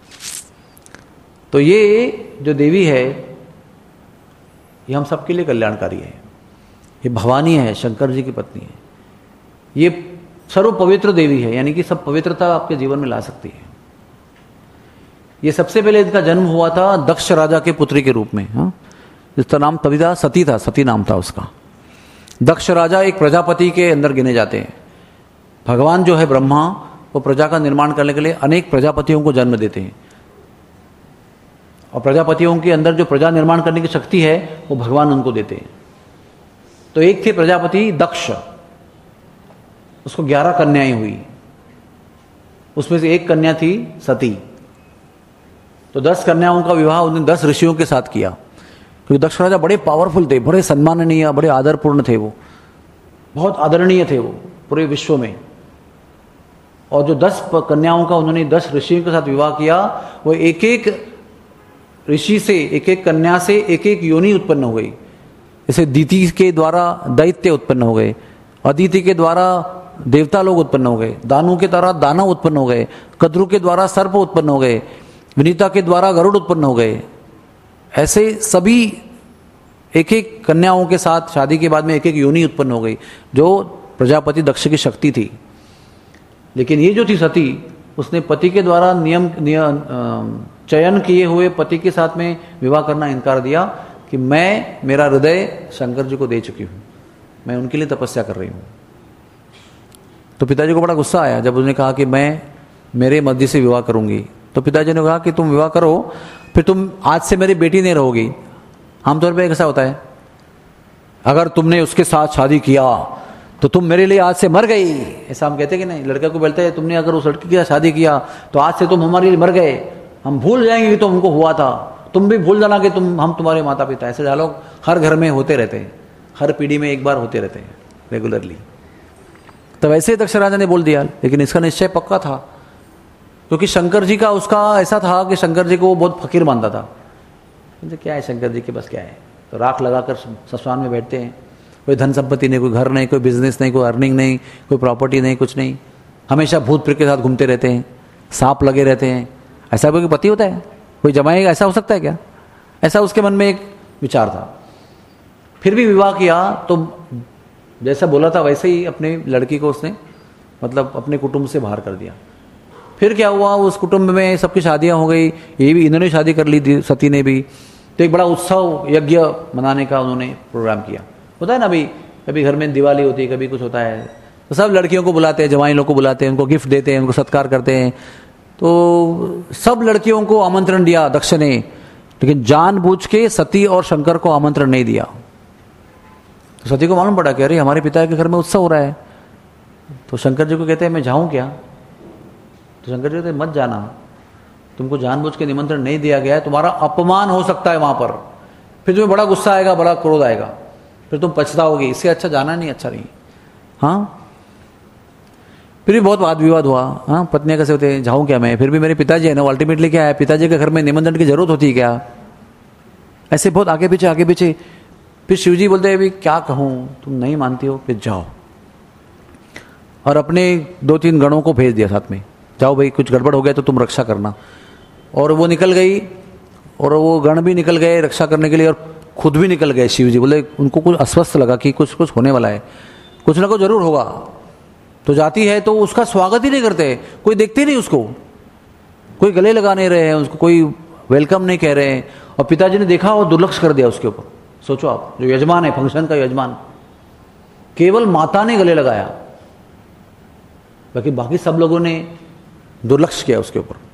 तो ये जो देवी है ये हम सबके लिए कल्याणकारी है। ये भवानी है, शंकर जी की पत्नी है। ये सर्व पवित्र देवी है, यानी कि सब पवित्रता आपके जीवन में ला सकती है। ये सबसे पहले इनका जन्म हुआ था दक्ष राजा के पुत्री के रूप में, हाँ, जिसका नाम तभी था, सती था, सती नाम था उसका। दक्ष राजा एक प्रजापति के अंदर गिने जाते हैं। भगवान जो है ब्रह्मा, वो प्रजा का निर्माण करने के लिए अनेक प्रजापतियों को जन्म देते हैं, और प्रजापतियों के अंदर जो प्रजा निर्माण करने की शक्ति है वो भगवान उनको देते हैं। तो एक थे प्रजापति दक्ष, उसको 11 कन्याएं हुई, उसमें से एक कन्या थी सती। तो 10 कन्याओं का विवाह उन्होंने 10 ऋषियों के साथ किया, क्योंकि दक्ष राजा बड़े पावरफुल थे, बड़े सम्माननीय, बड़े आदरपूर्ण थे, वो बहुत आदरणीय थे वो पूरे विश्व में। और जो 10 कन्याओं का उन्होंने 10 ऋषियों के साथ विवाह किया, वो एक एक ऋषि से, एक एक कन्या से एक एक योनि उत्पन्न हो गई। जैसे दीति के द्वारा दैत्य उत्पन्न हो गए, अदिति के द्वारा देवता लोग उत्पन्न हो गए, दानु के द्वारा दानव उत्पन्न हो गए, कद्रु के द्वारा सर्प उत्पन्न हो गए, विनीता के द्वारा गरुड़ उत्पन्न हो गए। ऐसे सभी एक एक कन्याओं के साथ शादी के बाद में एक एक योनि उत्पन्न हो गई, जो प्रजापति दक्ष की शक्ति थी। लेकिन ये जो थी सती, उसने पति के द्वारा चयन किए हुए पति के साथ में विवाह करना इनकार दिया कि मैं, मेरा हृदय शंकर जी को दे चुकी हूं, मैं उनके लिए तपस्या कर रही हूं। तो पिताजी को बड़ा गुस्सा आया जब उसने कहा कि मैं मेरे मध्य से विवाह करूंगी। तो पिताजी ने कहा कि तुम विवाह करो, फिर तुम आज से मेरी बेटी नहीं रहोगी। आमतौर पर कैसा होता है, अगर तुमने उसके साथ शादी किया तो तुम मेरे लिए आज से मर गई, ऐसा हम कहते कि नहीं। लड़के को बोलते हैं तुमने अगर उस लड़की के साथ शादी किया तो आज से तुम हमारे लिए मर गए, हम भूल जाएंगे कि तुम हमको हुआ था, तुम भी भूल जाना कि हम तुम्हारे माता पिता। ऐसे डायलॉग हर घर में होते रहते हैं, हर पीढ़ी में एक बार होते रहते हैं रेगुलरली। तो वैसे ही दक्ष राजा ने बोल दिया, लेकिन इसका निश्चय पक्का था, क्योंकि शंकर जी का उसका ऐसा था कि शंकर जी को वो बहुत फकीर मानता था। क्या है शंकर जी के बस क्या है, तो राख लगाकर ससुराल में बैठते हैं, कोई धन संपत्ति नहीं, कोई घर नहीं, कोई बिजनेस नहीं, कोई अर्निंग नहीं, कोई प्रॉपर्टी नहीं, कुछ नहीं, हमेशा भूत प्रेत के साथ घूमते रहते हैं, सांप लगे रहते हैं। ऐसा कोई पति होता है, कोई जमाएगा, ऐसा हो सकता है क्या? ऐसा उसके मन में एक विचार था। फिर भी विवाह किया तो जैसा बोला था वैसे ही अपने लड़की को उसने मतलब अपने कुटुंब से बाहर कर दिया। फिर क्या हुआ, उस कुटुंब में सबकी शादियां हो गई, ये भी इन्होंने शादी कर ली सती ने भी। तो एक बड़ा उत्सव यज्ञ मनाने का उन्होंने प्रोग्राम किया। होता है ना, अभी कभी घर में दिवाली होती है, कभी कुछ होता है, तो सब लड़कियों को बुलाते हैं, जवाई लोग को बुलाते हैं, उनको गिफ्ट देते हैं, उनको सत्कार करते हैं, तो सब लड़कियों को आमंत्रण दिया दक्ष ने, लेकिन जानबूझ के सती और शंकर को आमंत्रण नहीं दिया। तो सती को मालूम पड़ा कि अरे हमारे पिता के घर में उत्सव हो रहा है। तो शंकर जी को कहते हैं मैं जाऊं क्या? तो शंकर जी कहते हैं मत जाना, तुमको जानबूझ के निमंत्रण नहीं दिया गया है, तुम्हारा अपमान हो सकता है वहां पर, फिर तुम्हें बड़ा गुस्सा आएगा, बड़ा क्रोध आएगा, फिर तुम पछताओगे, इससे अच्छा जाना नहीं, अच्छा नहीं। हाँ, फिर भी बहुत वाद विवाद हुआ। हाँ, पत्नियां कैसे होते हैं, जाऊं क्या मैं, फिर भी मेरे पिताजी है ना, अल्टीमेटली क्या है, पिताजी के घर में निमंत्रण की जरूरत होती है क्या? ऐसे बहुत आगे पीछे। फिर शिवजी बोलते हैं अभी क्या कहूं, तुम नहीं मानती हो, फिर जाओ। और अपने 2-3 गणों को भेज दिया साथ में, जाओ भाई कुछ गड़बड़ हो गया तो तुम रक्षा करना। और वो निकल गई, और वो गण भी निकल गए रक्षा करने के लिए, और खुद भी निकल गए। शिवजी बोले, उनको कुछ अस्वस्थ लगा कि कुछ होने वाला है, कुछ ना कुछ जरूर होगा। तो जाती है तो उसका स्वागत ही नहीं करते, कोई देखते नहीं उसको, कोई गले लगा नहीं रहे हैं उसको, कोई वेलकम नहीं कह रहे हैं। और पिताजी ने देखा और दुर्लक्ष कर दिया उसके ऊपर। सोचो आप, जो यजमान है, फंक्शन का यजमान, केवल माता ने गले लगाया, बाकी सब लोगों ने दुर्लक्ष्य किया उसके ऊपर।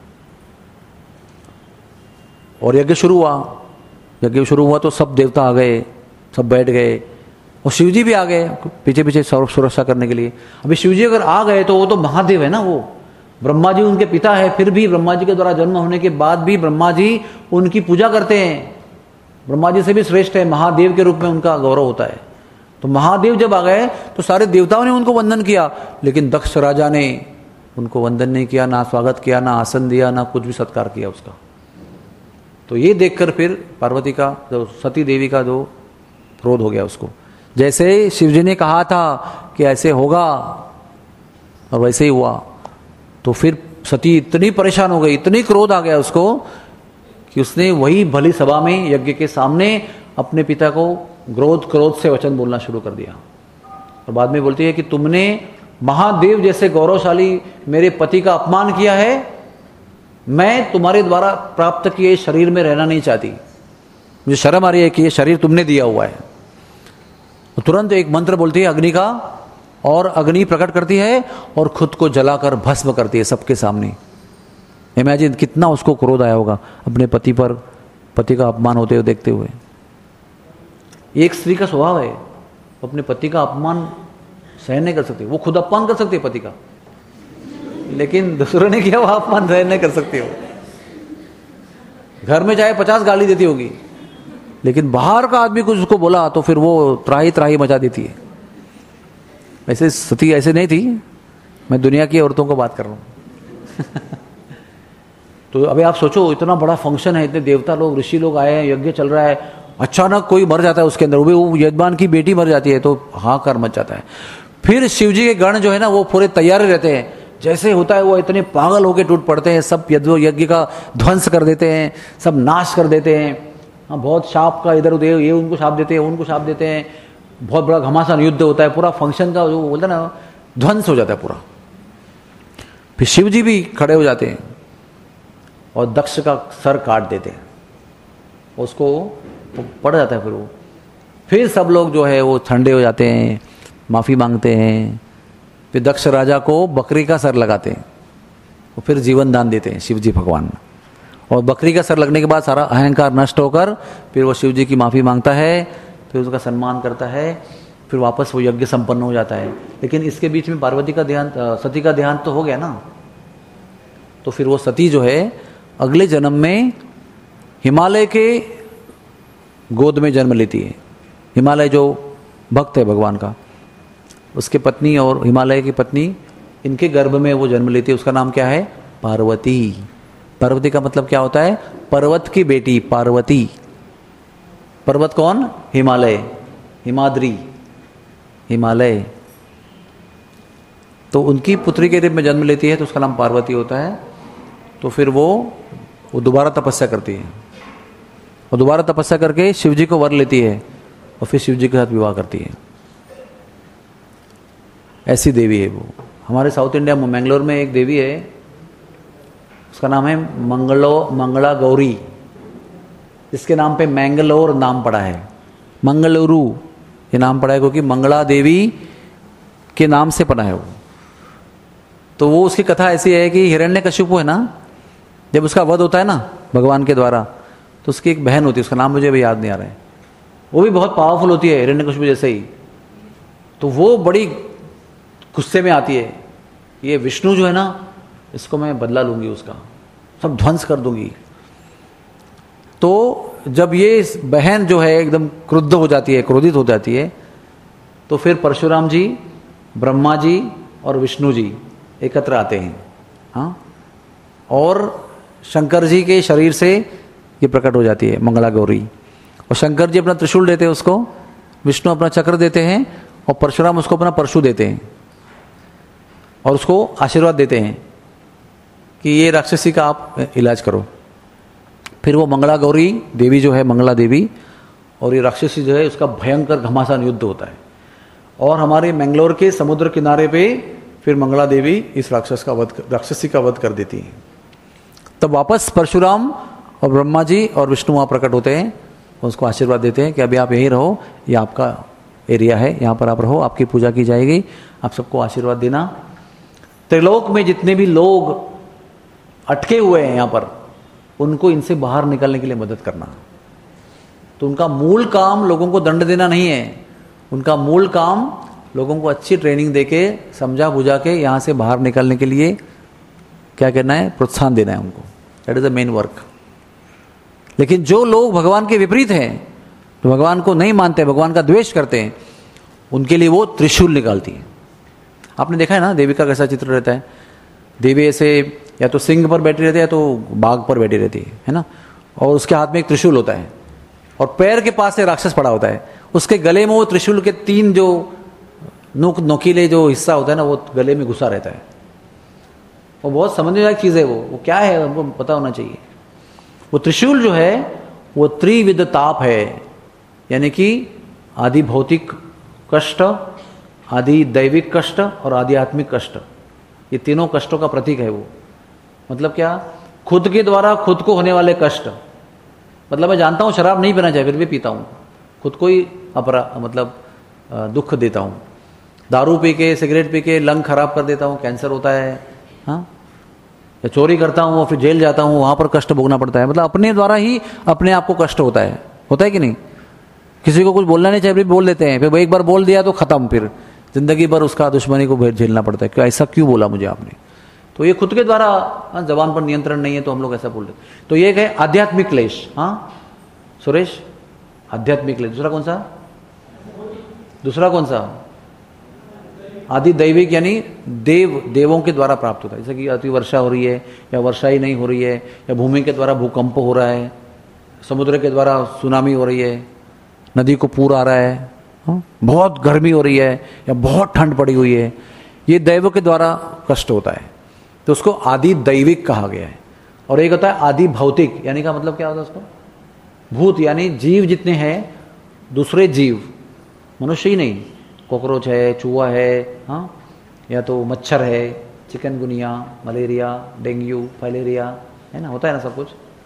और यज्ञ शुरू हुआ तो सब देवता आ गए, सब बैठ गए, और शिवजी भी आ गए पीछे सुरक्षा करने के लिए। अभी शिवजी अगर आ गए तो वो तो महादेव है ना, वो ब्रह्मा जी उनके पिता है, फिर भी ब्रह्मा जी के द्वारा जन्म होने के बाद भी ब्रह्मा जी उनकी पूजा करते हैं। ब्रह्मा जी से भी श्रेष्ठ है, महादेव के रूप में उनका गौरव होता है। तो महादेव जब आ गए तो सारे देवताओं ने उनको वंदन किया, लेकिन दक्ष राजा ने उनको वंदन नहीं किया, ना स्वागत किया, ना आसन दिया, ना कुछ भी सत्कार किया उसका। तो ये देखकर फिर पार्वती का, जो सती देवी का जो क्रोध हो गया उसको, जैसे शिवजी ने कहा था कि ऐसे होगा और वैसे ही हुआ। तो फिर सती इतनी परेशान हो गई, इतनी क्रोध आ गया उसको कि उसने वही भली सभा में यज्ञ के सामने अपने पिता को क्रोध से वचन बोलना शुरू कर दिया। और बाद में बोलती है कि तुमने महादेव जैसे गौरवशाली मेरे पति का अपमान किया है, मैं तुम्हारे द्वारा प्राप्त किए शरीर में रहना नहीं चाहती, मुझे शर्म आ रही है कि ये शरीर तुमने दिया हुआ है। तो तुरंत एक मंत्र बोलती है अग्नि का, और अग्नि प्रकट करती है और खुद को जलाकर भस्म करती है सबके सामने। इमेजिन कितना उसको क्रोध आया होगा अपने पति पर, पति का अपमान होते हुए देखते हुए। एक स्त्री का स्वभाव है, वो अपने पति का अपमान सहन नहीं कर सकती, वो खुद अपमान कर सकती है पति का, लेकिन दूसरों ने किया वह अपमान सहन नहीं कर सकती हो। घर में चाहे 50 गाली देती होगी, लेकिन बाहर का आदमी कुछ उसको बोला तो फिर वो त्राही मचा देती है। ऐसे सती ऐसे नहीं थी, मैं दुनिया की औरतों को बात कर रहा हूं। तो अभी आप सोचो, इतना बड़ा फंक्शन है, इतने देवता लोग, ऋषि लोग आए हैं, यज्ञ चल रहा है, अचानक कोई मर जाता है उसके अंदर, वो यजमान की बेटी मर जाती है, तो हाहाकार मच जाता है। फिर शिवजी के गण जो है ना, वो पूरे तैयार रहते हैं, जैसे होता है वो इतने पागल होकर टूट पड़ते हैं, सब यज्ञ का ध्वंस कर देते हैं, सब नाश कर देते हैं। हाँ, बहुत शाप का इधर उधर, ये उनको शाप देते हैं, उनको शाप देते हैं, बहुत बड़ा घमासान युद्ध होता है, पूरा फंक्शन का जो बोलते हैं ना, ध्वंस हो जाता है पूरा। फिर शिवजी भी खड़े हो जाते हैं और दक्ष का सर काट देते हैं, उसको पड़ जाता है। फिर सब लोग जो है वो ठंडे हो जाते हैं, माफी मांगते हैं, फिर दक्ष राजा को बकरी का सर लगाते हैं और फिर जीवन दान देते हैं शिवजी भगवान। और बकरी का सर लगने के बाद सारा अहंकार नष्ट होकर फिर वो शिवजी की माफी मांगता है, फिर उसका सम्मान करता है, फिर वापस वो यज्ञ संपन्न हो जाता है। लेकिन इसके बीच में पार्वती का देहांत, सती का देहांत तो हो गया ना। तो फिर वो सती जो है अगले जन्म में हिमालय के गोद में जन्म लेती है। हिमालय जो भक्त है भगवान का, उसके पत्नी और हिमालय की पत्नी, इनके गर्भ में वो जन्म लेती है। उसका नाम क्या है? पार्वती। पार्वती का मतलब क्या होता है? पर्वत की बेटी, पार्वती। पर्वत कौन? हिमालय, हिमाद्री, हिमालय। तो उनकी पुत्री के रूप में जन्म लेती है, तो उसका नाम पार्वती होता है। तो फिर वो दोबारा तपस्या करती है, और दोबारा तपस्या करके शिवजी को वर लेती है, और फिर शिवजी के साथ विवाह करती है। ऐसी देवी है वो। हमारे साउथ इंडिया में मैंगलोर में एक देवी है, उसका नाम है मंगला गौरी। इसके नाम पे मैंगलोर नाम पड़ा है, मंगलुरु ये नाम पड़ा है, क्योंकि मंगला देवी के नाम से पड़ा है वो। तो वो उसकी कथा ऐसी है कि हिरण्यकशिपु है ना, जब उसका वध होता है ना भगवान के द्वारा, तो उसकी एक बहन होती है, उसका नाम मुझे अभी याद नहीं आ रहा है, वो भी बहुत पावरफुल होती है हिरण्यकशिपु जैसे ही। तो वो बड़ी गुस्से में आती है, ये विष्णु जो है ना, इसको मैं बदला लूंगी, उसका सब ध्वंस कर दूंगी। तो जब ये बहन जो है एकदम क्रुद्ध हो जाती है, क्रोधित हो जाती है, तो फिर परशुराम जी, ब्रह्मा जी और विष्णु जी एकत्र आते हैं, हाँ, और शंकर जी के शरीर से ये प्रकट हो जाती है मंगला गौरी। और शंकर जी अपना त्रिशूल देते हैं उसको, विष्णु अपना चक्र देते हैं, और परशुराम उसको अपना परशु देते हैं, और उसको आशीर्वाद देते हैं कि ये राक्षसी का आप इलाज करो। फिर वो मंगला गौरी देवी जो है, मंगला देवी, और ये राक्षसी जो है, उसका भयंकर घमासान युद्ध होता है। और हमारे मैंगलोर के समुद्र किनारे पे फिर मंगला देवी इस राक्षसी का वध कर देती है। तब वापस परशुराम और ब्रह्मा जी और विष्णु वहाँ प्रकट होते हैं, उसको आशीर्वाद देते हैं कि अभी आप यहीं रहो, ये आपका एरिया है, यहाँ पर आप रहो, आपकी पूजा की जाएगी, आप सबको आशीर्वाद देना। त्रिलोक में जितने भी लोग अटके हुए हैं यहाँ पर, उनको इनसे बाहर निकलने के लिए मदद करना। तो उनका मूल काम लोगों को दंड देना नहीं है, उनका मूल काम लोगों को अच्छी ट्रेनिंग देके, समझा बुझा के यहाँ से बाहर निकलने के लिए क्या करना है, प्रोत्साहन देना है उनको। That is the main work. लेकिन जो लोग भगवान के विपरीत हैं, जो भगवान को नहीं मानते, भगवान का द्वेष करते हैं, उनके लिए वो त्रिशूल निकालती है। आपने देखा है ना देवी का कैसा चित्र रहता है, देवी ऐसे या तो सिंह पर बैठी रहती है या तो बाघ पर बैठी रहती है ना, और उसके हाथ में एक त्रिशूल होता है, और पैर के पास से राक्षस पड़ा होता है, उसके गले में वो त्रिशूल के 3 जो नोकीले जो हिस्सा होता है ना, वो गले में घुसा रहता है। वो बहुत समझने लायक चीज़ है, वो क्या है हमको पता होना चाहिए। वो त्रिशूल जो है वो त्रिविध ताप है, यानी कि आदि भौतिक कष्ट, आदि दैविक कष्ट और आध्यात्मिक कष्ट, ये तीनों कष्टों का प्रतीक है वो। मतलब क्या, खुद के द्वारा खुद को होने वाले कष्ट। मतलब मैं जानता हूँ शराब नहीं पीना चाहिए, फिर भी पीता हूँ, खुद को ही दुख देता हूँ। दारू पी के, सिगरेट पी के लंग खराब कर देता हूँ, कैंसर होता है, हाँ। या चोरी करता हूँ, फिर जेल जाता हूँ, वहाँ पर कष्ट भोगना पड़ता है। मतलब अपने द्वारा ही अपने आप को कष्ट होता है कि नहीं। किसी को कुछ बोलना नहीं चाहिए, फिर बोल देते हैं, फिर एक बार बोल दिया तो खत्म, फिर जिंदगी भर उसका दुश्मनी को झेलना पड़ता है। क्यों, ऐसा क्यों बोला मुझे आपने। तो ये खुद के द्वारा जबान पर नियंत्रण नहीं है, तो हम लोग ऐसा बोल देते। तो ये है आध्यात्मिक क्लेश। हाँ सुरेश, आध्यात्मिक क्लेश। दूसरा कौन सा आदि दैविक, यानी देवों के द्वारा प्राप्त होता है। जैसे कि अति वर्षा हो रही है, या वर्षा ही नहीं हो रही है, या भूमि के द्वारा भूकंप हो रहा है, समुद्र के द्वारा सुनामी हो रही है, नदी को पूर आ रहा है, हाँ? बहुत गर्मी हो रही है, या बहुत ठंड पड़ी हुई है, ये दैव के द्वारा कष्ट होता है, तो उसको आदि दैविक कहा गया है। और एक होता है आदि भौतिक, यानी का मतलब क्या होता है उसको, भूत, यानी जीव जितने हैं, दूसरे जीव, मनुष्य ही नहीं, कॉकरोच है, चूहा है, हाँ, या तो मच्छर है, चिकनगुनिया, मलेरिया, डेंगू, फाइलेरिया, है ना, होता है ना सब कुछ।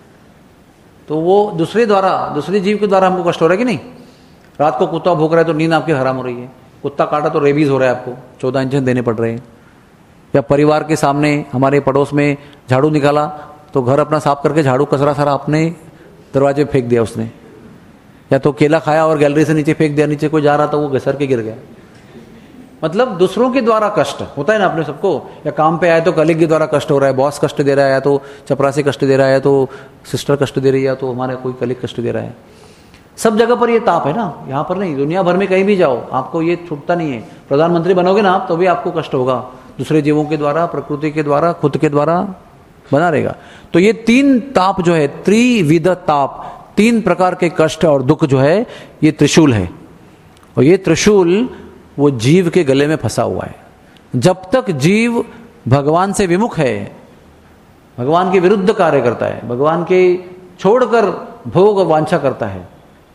तो वो दूसरे जीव के द्वारा हमको कष्ट हो रहा है कि नहीं। रात को कुत्ता भूख रहा है तो नींद आपकी हराम हो रही है, कुत्ता काटा तो रेबीज हो रहा है, आपको 14 इंजेक्शन देने पड़ रहे हैं। या परिवार के सामने हमारे पड़ोस में झाड़ू निकाला तो घर अपना साफ करके झाड़ू कचरा सारा अपने दरवाजे फेंक दिया उसने, या तो केला खाया और गैलरी से नीचे फेंक दिया, नीचे कोई जा रहा था वो घसर के गिर गया। मतलब दूसरों के द्वारा कष्ट होता है ना अपने सबको। या काम पे आए तो कलीग के द्वारा कष्ट हो रहा है, बॉस कष्ट दे रहा है, या तो चपरासी कष्ट दे रहा है, या तो सिस्टर कष्ट दे रही है, या तो हमारा कोई कलीग कष्ट दे रहा है। सब जगह पर ये ताप है ना, यहाँ पर नहीं, दुनिया भर में कहीं भी जाओ आपको ये छूटता नहीं है। प्रधानमंत्री बनोगे ना आप, तो भी आपको कष्ट होगा, दूसरे जीवों के द्वारा, प्रकृति के द्वारा, खुद के द्वारा बना रहेगा। तो ये 3 ताप जो है, त्रिविध ताप, 3 प्रकार के कष्ट और दुख जो है, ये त्रिशूल है। और ये त्रिशूल वो जीव के गले में फंसा हुआ है। जब तक जीव भगवान से विमुख है, भगवान के विरुद्ध कार्य करता है, भगवान के छोड़कर भोग और वांछा करता है,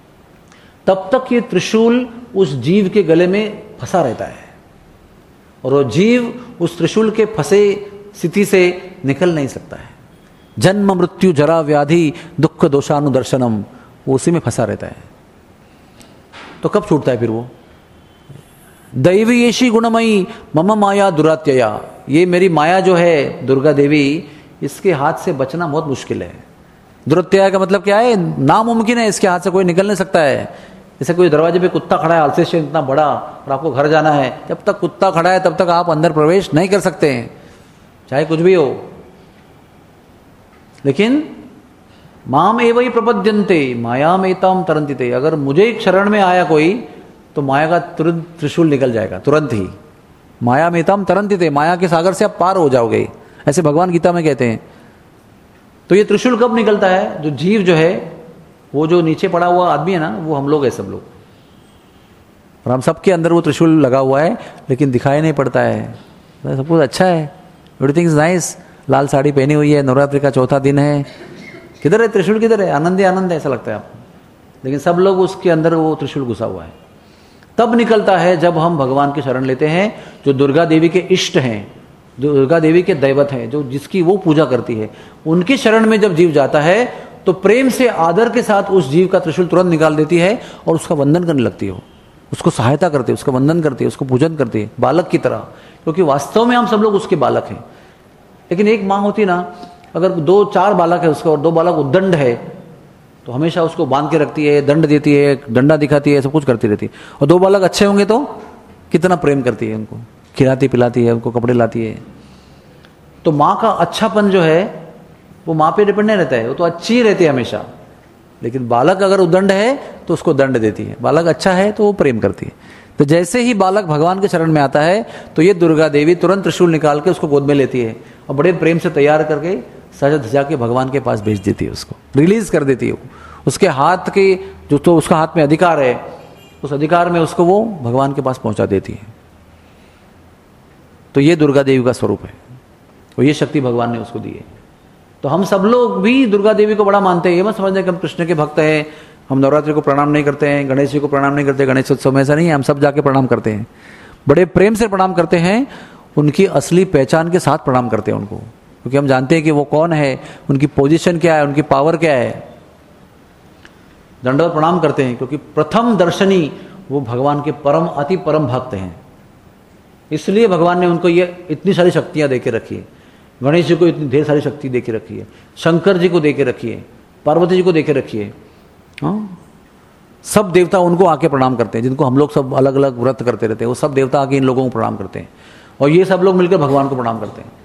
तब तक ये त्रिशूल उस जीव के गले में फंसा रहता है, और वो जीव उस त्रिशूल के फंसे स्थिति से निकल नहीं सकता है। जन्म मृत्यु जरा व्याधि दुख दोषानुदर्शनम, वो उसी में फंसा रहता है। तो कब छूटता है फिर वो। दैवी येशी गुणमयी मम माया दुरात्यया, ये मेरी माया जो है दुर्गा देवी, इसके हाथ से बचना बहुत मुश्किल है। दुरत्याय का मतलब क्या है? नामुमकिन है, इसके हाथ से कोई निकल नहीं सकता है। जैसे कोई दरवाजे पे कुत्ता खड़ा है, अल्सेशियन इतना बड़ा, और आपको घर जाना है, जब तक कुत्ता खड़ा है तब तक आप अंदर प्रवेश नहीं कर सकते हैं, चाहे कुछ भी हो। लेकिन माम एव ही प्रपद्यन्ते मायाम एताम तरंतिते, अगर मुझे एक शरण में आया कोई तो माया का तुरंत त्रिशूल निकल जाएगा, तुरंत ही। माया मेताम तरंतिते, माया के सागर से आप पार हो जाओगे, ऐसे भगवान गीता में कहते हैं। तो ये त्रिशूल कब निकलता है? जो जीव जो है, वो जो नीचे पड़ा हुआ आदमी है ना, वो हम लोग है, सब लोग, और हम सबके अंदर वो त्रिशूल लगा हुआ है, लेकिन दिखाई नहीं पड़ता है। सब कुछ अच्छा है, एवरीथिंग इज नाइस, लाल साड़ी पहनी हुई है, नवरात्रि का चौथा दिन है, किधर है त्रिशूल, किधर है? आनंद ही आनंद है, ऐसा लगता है आपको, लेकिन सब लोग उसके अंदर वो त्रिशूल घुसा हुआ है। तब निकलता है जब हम भगवान की शरण लेते हैं, जो दुर्गा देवी के इष्ट हैं, जो दुर्गा देवी के दैवत हैं, जो जिसकी वो पूजा करती है, उनकी शरण में जब जीव जाता है तो प्रेम से आदर के साथ उस जीव का त्रिशूल तुरंत निकाल देती है और उसका वंदन करने लगती है, उसको सहायता करती है, उसका वंदन करती है, उसको पूजन करती है, बालक की तरह, क्योंकि वास्तव में हम सब लोग उसके बालक हैं। लेकिन एक माँ होती ना, अगर 2-4 बालक है उसका और 2 बालक उद्दंड है, तो हमेशा उसको बांध के रखती है, दंड देती है, डंडा दिखाती है, सब कुछ करती रहती है। और 2 बालक अच्छे होंगे तो कितना प्रेम करती है, उनको खिलाती पिलाती है, उनको कपड़े लाती है। तो माँ का अच्छापन जो है वो माँ पे डिपेंड नहीं रहता है, वो तो अच्छी ही रहती है हमेशा। लेकिन बालक अगर उद्दंड है तो उसको दंड देती है, बालक अच्छा है तो वो प्रेम करती है। तो जैसे ही बालक भगवान के शरण में आता है तो ये दुर्गा देवी तुरंत त्रिशूल निकाल के उसको गोद में लेती है और बड़े प्रेम से तैयार करके सजा धजा के भगवान के पास भेज देती है, उसको रिलीज कर देती है। उसके हाथ के जो, तो उसका हाथ में अधिकार है, उस अधिकार में उसको वो भगवान के पास पहुंचा देती है। तो ये दुर्गा देवी का स्वरूप है और ये शक्ति भगवान ने उसको दी है। तो हम सब लोग भी दुर्गा देवी को बड़ा मानते हैं। ये मत समझते कि हम कृष्ण के भक्त हैं, हम नवरात्रि को प्रणाम नहीं करते हैं, गणेश जी को प्रणाम नहीं करते, गणेश उत्सव में ऐसा नहीं है, हम सब जाके प्रणाम करते हैं, बड़े प्रेम से प्रणाम करते हैं, उनकी असली पहचान के साथ प्रणाम करते हैं उनको, क्योंकि हम जानते हैं कि वो कौन है, उनकी पोजीशन क्या है, उनकी पावर क्या है। दंडवत प्रणाम करते हैं क्योंकि प्रथम दर्शनी वो भगवान के परम अति परम भक्त हैं, इसलिए भगवान ने उनको ये इतनी सारी शक्तियां दे के रखी है। गणेश जी को इतनी ढेर सारी शक्ति दे के रखी है, शंकर जी को दे के रखी है, पार्वती जी को दे के रखी है। हाँ, सब देवता उनको आके प्रणाम करते हैं, जिनको हम लोग सब अलग अलग व्रत करते रहते हैं, वो सब देवता आके इन लोगों को प्रणाम करते हैं और ये सब लोग मिलकर भगवान को प्रणाम करते हैं।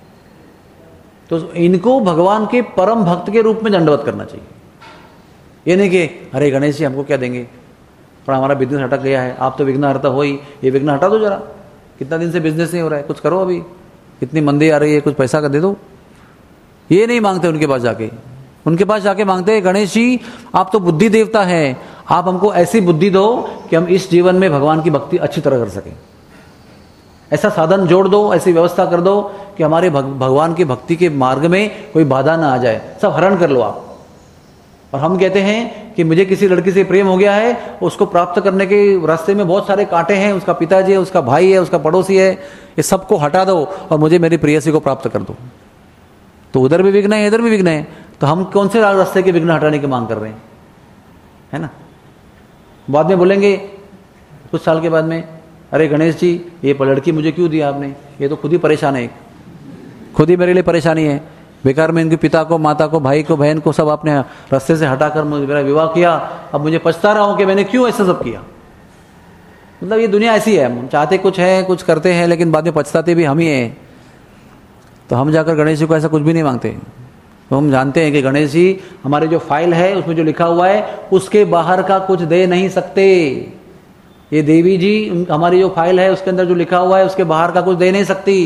तो इनको भगवान के परम भक्त के रूप में दंडवत करना चाहिए। ये नहीं कि अरे गणेश जी हमको क्या देंगे, पर हमारा बिजनेस अटक गया है, आप तो विघ्नहर्ता हो ही, ये विघ्न हटा दो जरा, कितना दिन से बिजनेस नहीं हो रहा है, कुछ करो, अभी इतनी मंदी आ रही है, कुछ पैसा का दे दो। ये नहीं मांगते उनके पास जाके, उनके पास जाके मांगते हैं गणेश जी आप तो बुद्धि देवता हैं, आप हमको ऐसी बुद्धि दो कि हम इस जीवन में भगवान की भक्ति अच्छी तरह कर सकें, ऐसा साधन जोड़ दो, ऐसी व्यवस्था कर दो कि हमारे भगवान की भक्ति के मार्ग में कोई बाधा ना आ जाए, सब हरण कर लो आप। और हम कहते हैं कि मुझे किसी लड़की से प्रेम हो गया है, उसको प्राप्त करने के रास्ते में बहुत सारे कांटे हैं, उसका पिताजी है, उसका भाई है, उसका पड़ोसी है, ये सबको हटा दो और मुझे मेरी प्रेयसी को प्राप्त कर दो। तो उधर भी विघ्न है, इधर भी विघ्न है, तो हम कौन से रास्ते के विघ्न हटाने की मांग कर रहे हैं, है ना। बाद में बोलेंगे कुछ साल के बाद में, अरे गणेश जी ये लड़की मुझे क्यों दिया आपने, ये तो खुद ही परेशान है, खुद ही मेरे लिए परेशानी है, बेकार में इनके पिता को, माता को, भाई को, बहन को सब आपने रास्ते से हटाकर मुझे मेरा विवाह किया, अब मुझे पछता रहा हूं कि मैंने क्यों ऐसा सब किया। मतलब ये दुनिया ऐसी है, हम चाहते कुछ है, कुछ करते हैं, लेकिन बाद में पछताते भी हम ही हैं। तो हम जाकर गणेश जी को ऐसा कुछ भी नहीं मांगते। तो हम जानते हैं कि गणेश जी हमारे जो फाइल है उसमें जो लिखा हुआ है उसके बाहर का कुछ दे नहीं सकते। ये देवी जी हमारी जो फाइल है उसके अंदर जो लिखा हुआ है उसके बाहर का कुछ दे नहीं सकती।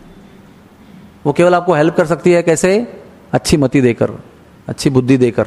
वो केवल आपको हेल्प कर सकती है, कैसे? अच्छी मति देकर, अच्छी बुद्धि देकर।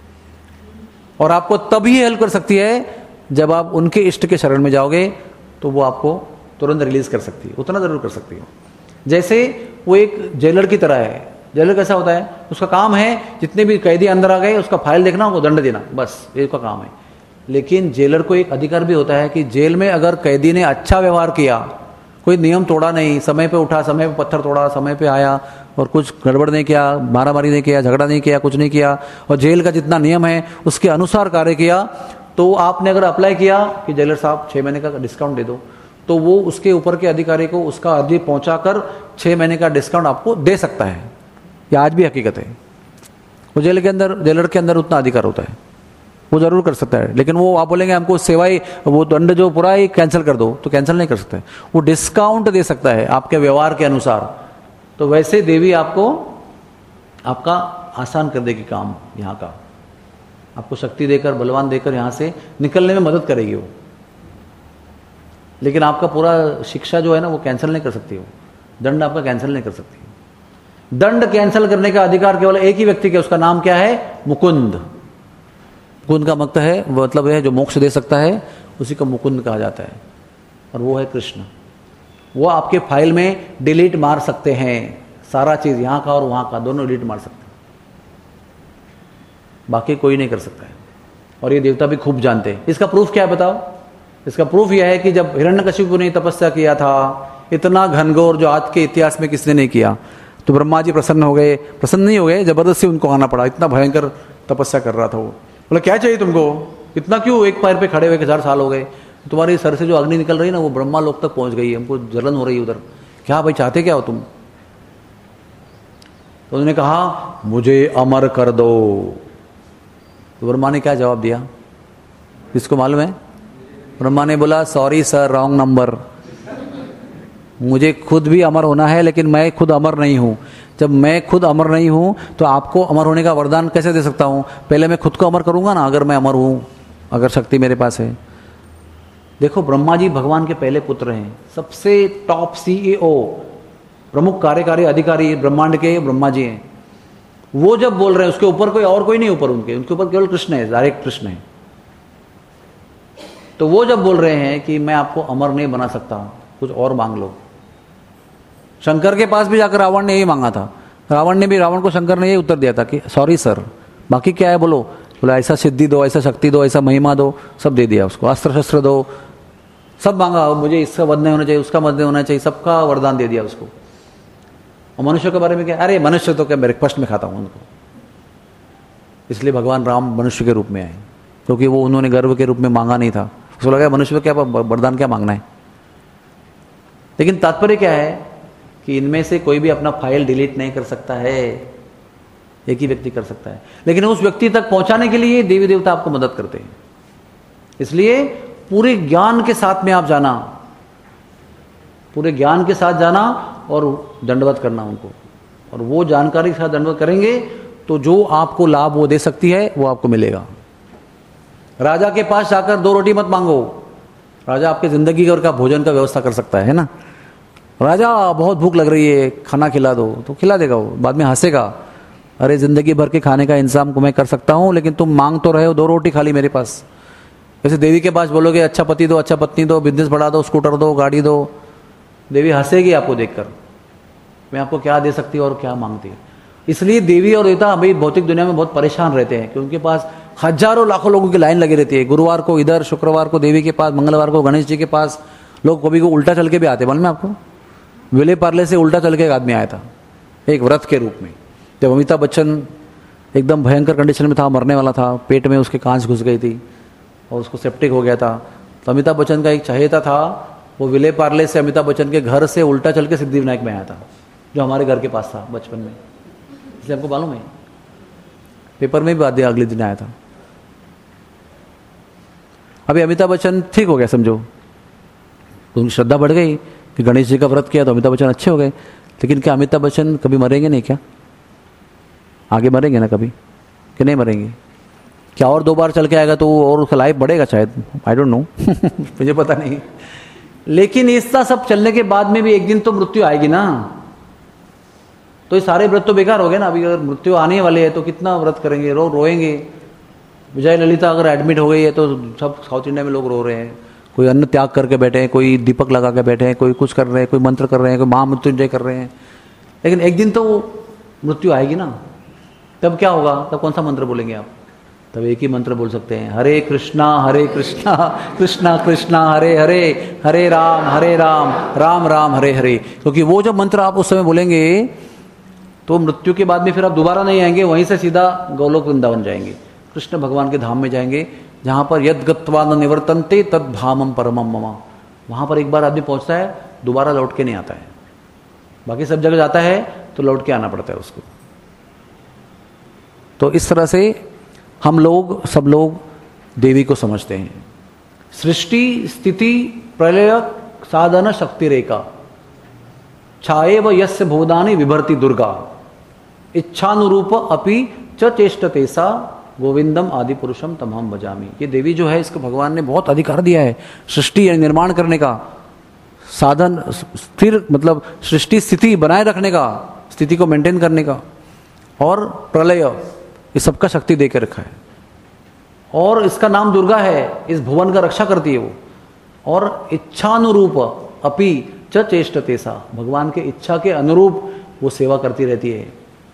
और आपको तभी हेल्प कर सकती है जब आप उनके इष्ट के शरण में जाओगे, तो वो आपको तुरंत रिलीज कर सकती है, उतना जरूर कर सकती है। जैसे वो एक जेलर की तरह है। जेलर कैसा होता है, उसका काम है जितने भी कैदी अंदर आ गए उसका फाइल देखना, उनको दंड देना, बस ये उसका काम है। लेकिन जेलर को एक अधिकार भी होता है कि जेल में अगर कैदी ने अच्छा व्यवहार किया, कोई नियम तोड़ा नहीं, समय पे उठा, समय पे पत्थर तोड़ा, समय पे आया और कुछ गड़बड़ नहीं किया, मारामारी नहीं किया, झगड़ा नहीं किया, कुछ नहीं किया, और जेल का जितना नियम है उसके अनुसार कार्य किया, तो आपने अगर अप्लाई किया कि जेलर साहब 6 महीने का डिस्काउंट दे दो, तो वो उसके ऊपर के अधिकारी को उसका अर्जी पहुंचाकर 6 महीने का डिस्काउंट आपको दे सकता है। ये आज भी हकीकत है। वो जेलर के अंदर उतना अधिकार होता है, वो जरूर कर सकता है, लेकिन वो आप बोलेंगे हमको सेवाई वो दंड जो पूरा ही कैंसिल कर दो, तो कैंसिल नहीं कर सकता है। वो डिस्काउंट दे सकता है आपके व्यवहार के अनुसार। तो वैसे देवी आपको आपका आसान कर देगी काम यहाँ का, आपको शक्ति देकर बलवान देकर यहाँ से निकलने में मदद करेगी वो। लेकिन आपका पूरा शिक्षा जो है ना वो कैंसिल नहीं कर सकती, वो दंड आपका कैंसिल नहीं कर सकती। दंड कैंसिल करने का अधिकार केवल एक ही व्यक्ति का, उसका नाम क्या है? मुकुंद। मुकुंद का मतलब है जो मोक्ष दे सकता है, उसी को मुकुंद कहा जाता है, और वो है कृष्ण। वो आपके फाइल में डिलीट मार सकते हैं, सारा चीज यहां का और वहां का दोनों डिलीट मार सकते हैं, बाकी कोई नहीं कर सकता है। और ये देवता भी खूब जानते हैं। इसका प्रूफ क्या है बताओ? इसका प्रूफ यह है कि जब हिरण्यकशिपु ने तपस्या किया था, इतना घनघोर जो आज के इतिहास में किसने नहीं किया, तो ब्रह्मा जी प्रसन्न हो गए। प्रसन्न नहीं हो गए, जबरदस्ती उनको आना पड़ा, इतना भयंकर तपस्या कर रहा था वो। बोला क्या चाहिए तुमको, इतना क्यों एक पैर पे खड़े हुए 1000 साल हो गए, तुम्हारे सर से जो अग्नि निकल रही है ना वो ब्रह्मा लोक तक पहुंच गई, हमको जलन हो रही है उधर, क्या भाई चाहते क्या हो तुम? तो उन्होंने कहा मुझे अमर कर दो। तो ब्रह्मा ने क्या जवाब दिया, किसको मालूम है? ब्रह्मा ने बोला सॉरी सर, रॉन्ग नंबर, मुझे खुद भी अमर होना है, लेकिन मैं खुद अमर नहीं हूं। जब मैं खुद अमर नहीं हूं तो आपको अमर होने का वरदान कैसे दे सकता हूं? पहले मैं खुद को अमर करूंगा ना, अगर मैं अमर हूं, अगर शक्ति मेरे पास है। देखो ब्रह्मा जी भगवान के पहले पुत्र हैं, सबसे टॉप CEO, प्रमुख कार्यकारी अधिकारी ब्रह्मांड के ब्रह्मा जी हैं। वो जब बोल रहे हैं उसके ऊपर कोई और कोई नहीं, ऊपर उनके ऊपर केवल कृष्ण है, डायरेक्ट कृष्ण है। तो वो जब बोल रहे हैं कि मैं आपको अमर नहीं बना सकता, कुछ और मांग लो। शंकर के पास भी जाकर रावण ने यही मांगा था। रावण को शंकर ने यही उत्तर दिया था कि सॉरी सर, बाकी क्या है बोलो। बोला ऐसा सिद्धि दो, ऐसा शक्ति दो, ऐसा महिमा दो, सब दे दिया उसको, अस्त्र शस्त्र दो, सब मांगा। मुझे इसका वध नहीं होना चाहिए, उसका वध नहीं होना चाहिए, सबका वरदान दे दिया उसको। और मनुष्य के बारे में क्या, अरे मनुष्य तो क्या ब्रेकफास्ट में खाता हूं उनको। इसलिए भगवान राम मनुष्य के रूप में आए, क्योंकि वो उन्होंने गर्व के रूप में मांगा नहीं था। उसको लगा मनुष्य को क्या वरदान क्या मांगना है। लेकिन तात्पर्य क्या है कि इनमें से कोई भी अपना फाइल डिलीट नहीं कर सकता है, एक ही व्यक्ति कर सकता है। लेकिन उस व्यक्ति तक पहुंचाने के लिए देवी देवता आपको मदद करते हैं। इसलिए पूरे ज्ञान के साथ में आप जाना, पूरे ज्ञान के साथ जाना और दंडवत करना उनको। और वो जानकारी के साथ दंडवत करेंगे तो जो आपको लाभ वो दे सकती है वो आपको मिलेगा। राजा के पास जाकर 2 रोटी मत मांगो, राजा आपके जिंदगी का भोजन का व्यवस्था कर सकता है ना। राजा बहुत भूख लग रही है, खाना खिला दो, तो खिला देगा वो, बाद में हंसेगा, अरे जिंदगी भर के खाने का इंतजाम को मैं कर सकता हूं, लेकिन तुम मांग तो रहे हो 2 रोटी खाली मेरे पास। वैसे देवी के पास बोलोगे अच्छा पति दो, अच्छा पत्नी दो, बिजनेस बढ़ा दो, स्कूटर दो, गाड़ी दो, देवी हंसेगी आपको देखकर, मैं आपको क्या दे सकती हूँ और क्या मांगती है। इसलिए देवी और देवता अभी भौतिक दुनिया में बहुत परेशान रहते हैं, क्योंकि उनके पास हजारों लाखों लोगों की लाइन लगी रहती है। गुरुवार को इधर, शुक्रवार को देवी के पास, मंगलवार को गणेश जी के पास। लोग कभी को उल्टा चल के भी आते, मालूम है आपको? विले पार्ले से उल्टा चल के एक आदमी आया था, एक व्रत के रूप में। जब अमिताभ बच्चन एकदम भयंकर कंडीशन में था, मरने वाला था, पेट में उसके कांच घुस गई थी और उसको सेप्टिक हो गया था, तो अमिताभ बच्चन का एक चहेता था, वो विले पार्ले से अमिताभ बच्चन के घर से उल्टा चल के सिद्धिविनायक में आया था, जो हमारे घर के पास था बचपन में। इसलिए आपको मालूम है, पेपर में भी बात दिया, अगले दिन आया था। अभी अमिताभ बच्चन ठीक हो गया समझो, तो उनकी श्रद्धा बढ़ गई कि गणेश जी का व्रत किया तो अमिताभ बच्चन अच्छे हो गए। लेकिन क्या अमिताभ बच्चन कभी मरेंगे नहीं? क्या आगे मरेंगे ना कभी, कि नहीं मरेंगे? क्या और 2 बार चल के आएगा तो और उसका लाइफ बढ़ेगा शायद, आई डोंट नो मुझे पता नहीं। लेकिन इसका सब चलने के बाद में भी एक दिन तो मृत्यु आएगी ना, तो ये सारे व्रत तो बेकार हो गए ना। अभी अगर मृत्यु आने वाले है तो कितना व्रत करेंगे, रोएंगे। विजय ललिता अगर एडमिट हो गई है तो सब साउथ इंडिया में लोग रो रहे हैं, कोई अन्न त्याग करके बैठे हैं, कोई दीपक लगा के बैठे हैं, कोई कुछ कर रहे हैं, कोई मंत्र कर रहे हैं, कोई महामृत्युंजय कर रहे हैं। लेकिन एक दिन तो मृत्यु आएगी ना, तब क्या होगा? तब कौन सा मंत्र बोलेंगे आप? तब एक ही मंत्र बोल सकते हैं, हरे कृष्णा कृष्णा कृष्णा हरे हरे, हरे राम राम राम हरे हरे। क्योंकि वो जब मंत्र आप उस समय बोलेंगे तो मृत्यु के बाद में फिर आप दोबारा नहीं आएंगे, वहीं से सीधा गोलोक वृंदावन जाएंगे, कृष्ण भगवान के धाम में जाएंगे, जहां पर यद गत्वा न निवर्तन्ते तद धामम परमम मम। वहां पर एक बार आदमी पहुंचता है, दोबारा लौट के नहीं आता है। बाकी सब जगह जाता है तो लौट के आना पड़ता है उसको। तो इस तरह से हम लोग सब लोग देवी को समझते हैं। सृष्टि स्थिति प्रलय साधन शक्ति रेखा छाए व यस्य भूदानि विभर्ति दुर्गा इच्छानुरूप अपि च चेष्टते सा गोविंदम आदि पुरुषम तमहम भजामि। ये देवी जो है इसको भगवान ने बहुत अधिकार दिया है सृष्टि यानी निर्माण करने का, साधन स्थिर मतलब सृष्टि स्थिति बनाए रखने का, स्थिति को मेंटेन करने का, और प्रलय इस सबका शक्ति देकर रखा है। और इसका नाम दुर्गा है, इस भुवन का रक्षा करती है वो। और इच्छानुरूप अपि च चेष्टते सा, भगवान के इच्छा के अनुरूप वो सेवा करती रहती है।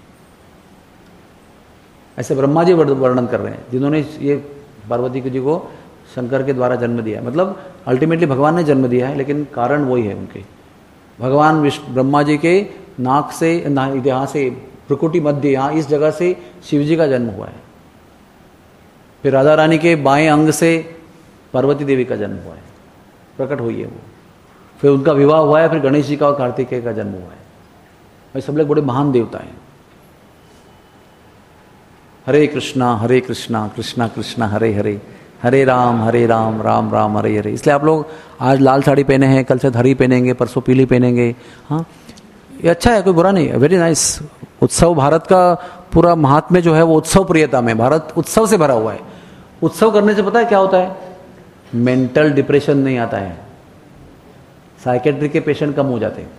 ऐसे ब्रह्मा जी वर्णन कर रहे हैं जिन्होंने ये पार्वती जी को शंकर के द्वारा जन्म दिया, मतलब अल्टीमेटली भगवान ने जन्म दिया है लेकिन कारण वही है उनके। भगवान ब्रह्मा जी के नाक से यहाँ से प्रकुटी मध्य यहाँ इस जगह से शिव जी का जन्म हुआ है। फिर राधा रानी के बाएं अंग से पार्वती देवी का जन्म हुआ है, प्रकट हुई है वो। फिर उनका विवाह हुआ है, फिर गणेश जी का और कार्तिकेय का जन्म हुआ है। भाई सब लोग बड़े महान देवता हैं। हरे कृष्णा कृष्णा कृष्णा हरे हरे, हरे राम राम राम हरे हरे। इसलिए आप लोग आज लाल साड़ी पहने हैं, कल से हरी पहनेंगे, परसों पीली पहनेंगे। हाँ, ये अच्छा है, कोई बुरा नहीं है, वेरी नाइस। उत्सव, भारत का पूरा महात्म्य जो है वो उत्सव प्रियता में, भारत उत्सव से भरा हुआ है। उत्सव करने से पता है क्या होता है? मेंटल डिप्रेशन नहीं आता है, साइकेट्रिक के पेशेंट कम हो जाते हैं।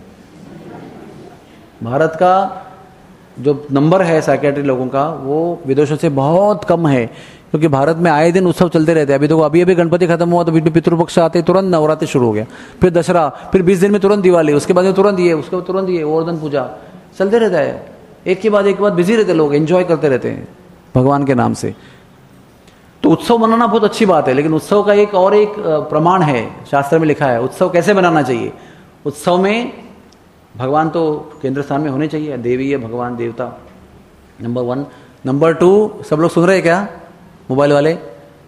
भारत का जो नंबर है साइकेट्री लोगों का वो विदेशों से बहुत कम है, क्योंकि भारत में आए दिन उत्सव चलते रहते हैं। अभी देखो, अभी गणपति खत्म हुआ तो पितृपक्ष आते तुरंत नवरात्रि शुरू हो गया, फिर दशहरा, फिर 20 दिन में तुरंत दिवाली, उसके बाद में तुरंत ये, उसके बाद तुरंत ये, गोवर्धन पूजा चलते रहता है। एक के बाद बिजी रहते लोग, एंजॉय करते रहते हैं भगवान के नाम से। तो उत्सव मनाना बहुत अच्छी बात है, लेकिन उत्सव का एक प्रमाण है, शास्त्र में लिखा है उत्सव कैसे मनाना चाहिए। उत्सव में भगवान तो केंद्र स्थान में होने चाहिए, देवी है, भगवान देवता, नंबर 1। नंबर 2, सब लोग सुन रहे हैं क्या मोबाइल वाले?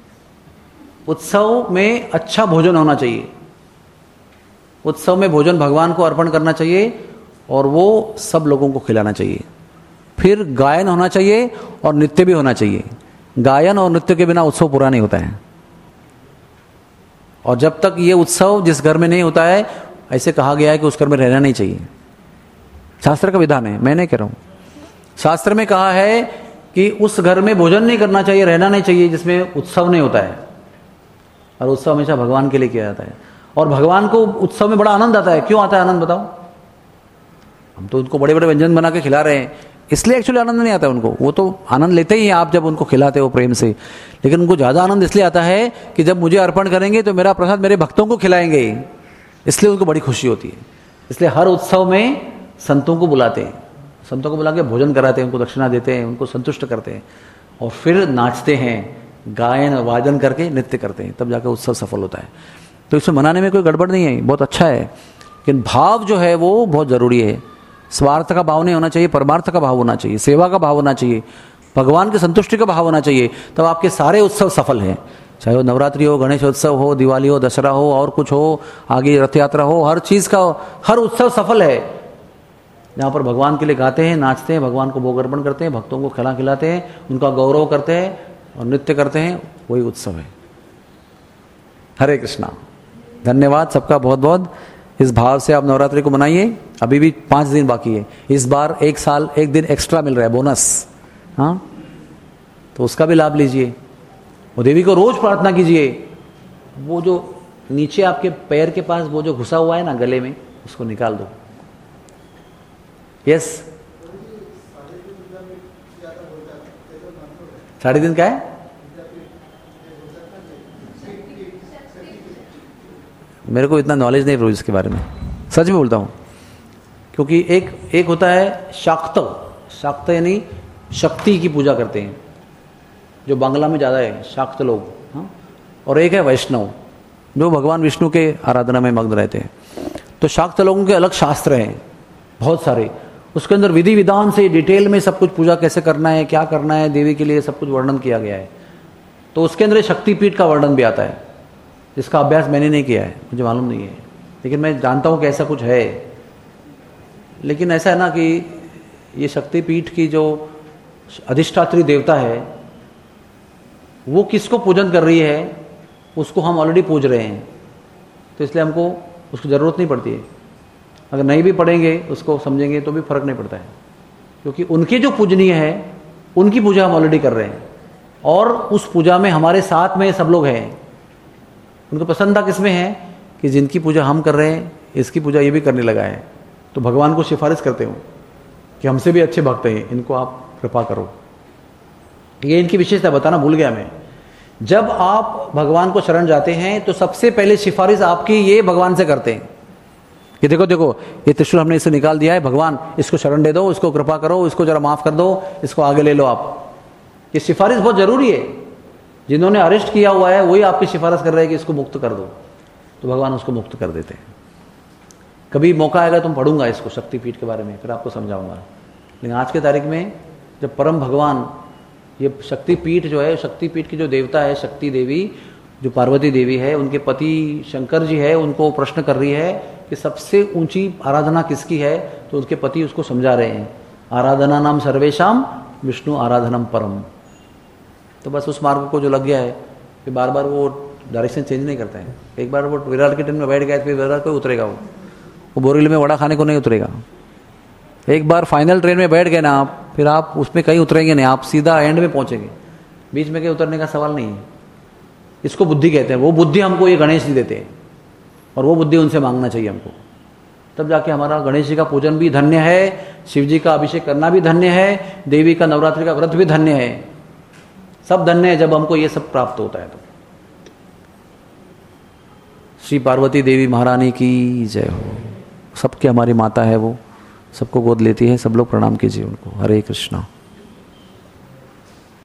उत्सव में अच्छा भोजन होना चाहिए। उत्सव में भोजन भगवान को अर्पण करना चाहिए और वो सब लोगों को खिलाना चाहिए। फिर गायन होना चाहिए और नृत्य भी होना चाहिए। गायन और नृत्य के बिना उत्सव पूरा नहीं होता है। और जब तक ये उत्सव जिस घर में नहीं होता है, ऐसे कहा गया है कि उस घर में रहना नहीं चाहिए। शास्त्र का विधान है, मैं नहीं कह रहा हूं। शास्त्र में कहा है कि उस घर में भोजन नहीं करना चाहिए, रहना नहीं चाहिए जिसमें उत्सव नहीं होता है। और उत्सव हमेशा भगवान के लिए किया जाता है। और भगवान को उत्सव में बड़ा आनंद आता है। क्यों आता है आनंद बताओ? हम तो उनको बड़े बड़े व्यंजन बना के खिला रहे हैं, इसलिए एक्चुअली आनंद नहीं आता है उनको। वो तो आनंद लेते ही हैं आप जब उनको खिलाते हो प्रेम से, लेकिन उनको ज्यादा आनंद इसलिए आता है कि जब मुझे अर्पण करेंगे तो मेरा प्रसाद मेरे भक्तों को खिलाएंगे, इसलिए उनको बड़ी खुशी होती है। इसलिए हर उत्सव में संतों को बुलाते हैं, संतों को बुला के भोजन कराते हैं, उनको दक्षिणा देते हैं, उनको संतुष्ट करते हैं, और फिर नाचते हैं, गायन वादन करके नृत्य करते हैं, तब जाकर उत्सव सफल होता है। तो इसमें मनाने में कोई गड़बड़ नहीं है, बहुत अच्छा है। लेकिन भाव जो है वो बहुत जरूरी है। स्वार्थ का भाव नहीं होना चाहिए, परमार्थ का भाव होना चाहिए, सेवा का भाव होना चाहिए, भगवान की संतुष्टि का भाव होना चाहिए। तब आपके सारे उत्सव सफल हैं, चाहे वो नवरात्रि हो, गणेशोत्सव हो, दिवाली हो, दशहरा हो, और कुछ हो, आगे रथ यात्रा हो, हर चीज का, हर उत्सव सफल है जहाँ पर भगवान के लिए गाते हैं, नाचते हैं, भगवान को भोग अर्पण करते हैं, भक्तों को खिलाते हैं, उनका गौरव करते हैं और नृत्य करते हैं, वही उत्सव है। हरे कृष्णा। धन्यवाद सबका बहुत बहुत। इस भाव से आप नवरात्रि को मनाइए। अभी भी 5 दिन बाकी है। इस बार 1 साल 1 दिन एक्स्ट्रा मिल रहा है, बोनस। हाँ, तो उसका भी लाभ लीजिए। और देवी को रोज प्रार्थना कीजिए। वो जो नीचे आपके पैर के पास वो जो घुसा हुआ है ना गले में, उसको निकाल दो। यस, 3.5 क्या है? मेरे को इतना नॉलेज नहीं रोज इसके बारे में, सच में बोलता हूँ। क्योंकि एक होता है शाक्त, शाक्त यानी शक्ति की पूजा करते हैं, जो बांग्ला में ज़्यादा है शाक्त लोग। हाँ, और एक है वैष्णव, जो भगवान विष्णु के आराधना में मग्न रहते हैं। तो शाक्त लोगों के अलग शास्त्र हैं बहुत सारे, उसके अंदर विधि विधान से डिटेल में सब कुछ पूजा कैसे करना है, क्या करना है देवी के लिए, सब कुछ वर्णन किया गया है। तो उसके अंदर शक्तिपीठ का वर्णन भी आता है, इसका अभ्यास मैंने नहीं किया है, मुझे मालूम नहीं है, लेकिन मैं जानता हूँ कि ऐसा कुछ है। लेकिन ऐसा है ना कि ये शक्तिपीठ की जो अधिष्ठात्री देवता है, वो किसको पूजन कर रही है उसको हम ऑलरेडी पूज रहे हैं, तो इसलिए हमको उसकी ज़रूरत नहीं पड़ती है। अगर नहीं भी पढ़ेंगे उसको समझेंगे तो भी फर्क नहीं पड़ता है, क्योंकि उनके जो पूजनीय है उनकी पूजा हम ऑलरेडी कर रहे हैं, और उस पूजा में हमारे साथ में सब लोग हैं। उनको प्रसन्नता किसमें है कि जिनकी पूजा हम कर रहे हैं इसकी पूजा ये भी करने लगा है, तो भगवान को सिफारिश करते हो कि हमसे भी अच्छे भक्त हैं, इनको आप कृपा करो। ये इनकी विशेषता बताना भूल गया मैं। जब आप भगवान को शरण जाते हैं तो सबसे पहले सिफारिश आपकी ये भगवान से करते हैं कि देखो देखो ये त्रिशूल हमने इसे निकाल दिया है, भगवान इसको शरण दे दो, इसको कृपा करो, इसको जरा माफ कर दो, इसको आगे ले लो आप। ये सिफारिश बहुत जरूरी है। जिन्होंने अरेस्ट किया हुआ है वही आपकी सिफारिश कर रहे हैं कि इसको मुक्त कर दो, तो भगवान उसको मुक्त कर देते हैं। कभी मौका आएगा तुम पढ़ूंगा इसको शक्तिपीठ के बारे में, फिर आपको समझाऊंगा। लेकिन आज के तारीख में जब परम भगवान ये शक्तिपीठ जो है, शक्तिपीठ की जो देवता है शक्ति देवी, जो पार्वती देवी है, उनके पति शंकर जी है, उनको प्रश्न कर रही है कि सबसे ऊंची आराधना किसकी है, तो उनके पति उसको समझा रहे हैं, आराधना नाम सर्वेशाम विष्णु आराधनम परम। तो बस उस मार्ग को जो लग गया है कि बार बार वो डायरेक्शन चेंज नहीं करता है। एक बार वो विराट के ट्रेन में बैठ गया फिर विराट को उतरेगा, वो बोरीवली में वड़ा खाने को नहीं उतरेगा। एक बार फाइनल ट्रेन में बैठ गए ना आप, फिर आप उसमें कहीं उतरेंगे नहीं, आप सीधा एंड में पहुंचेंगे, बीच में कहीं उतरने का सवाल नहीं है। इसको बुद्धि कहते हैं। वो बुद्धि हमको ये गणेश जी देते हैं, और वो बुद्धि उनसे मांगना चाहिए हमको, तब जाके हमारा गणेश जी का पूजन भी धन्य है, शिव जी का अभिषेक करना भी धन्य है, देवी का नवरात्रि का व्रत भी धन्य है, सब धन्य है जब हमको ये सब प्राप्त होता है। तो श्री पार्वती देवी महारानी की जय हो। सबके हमारी माता है, वो सबको गोद लेती है। सब लोग प्रणाम कीजिए उनको। हरे कृष्णा।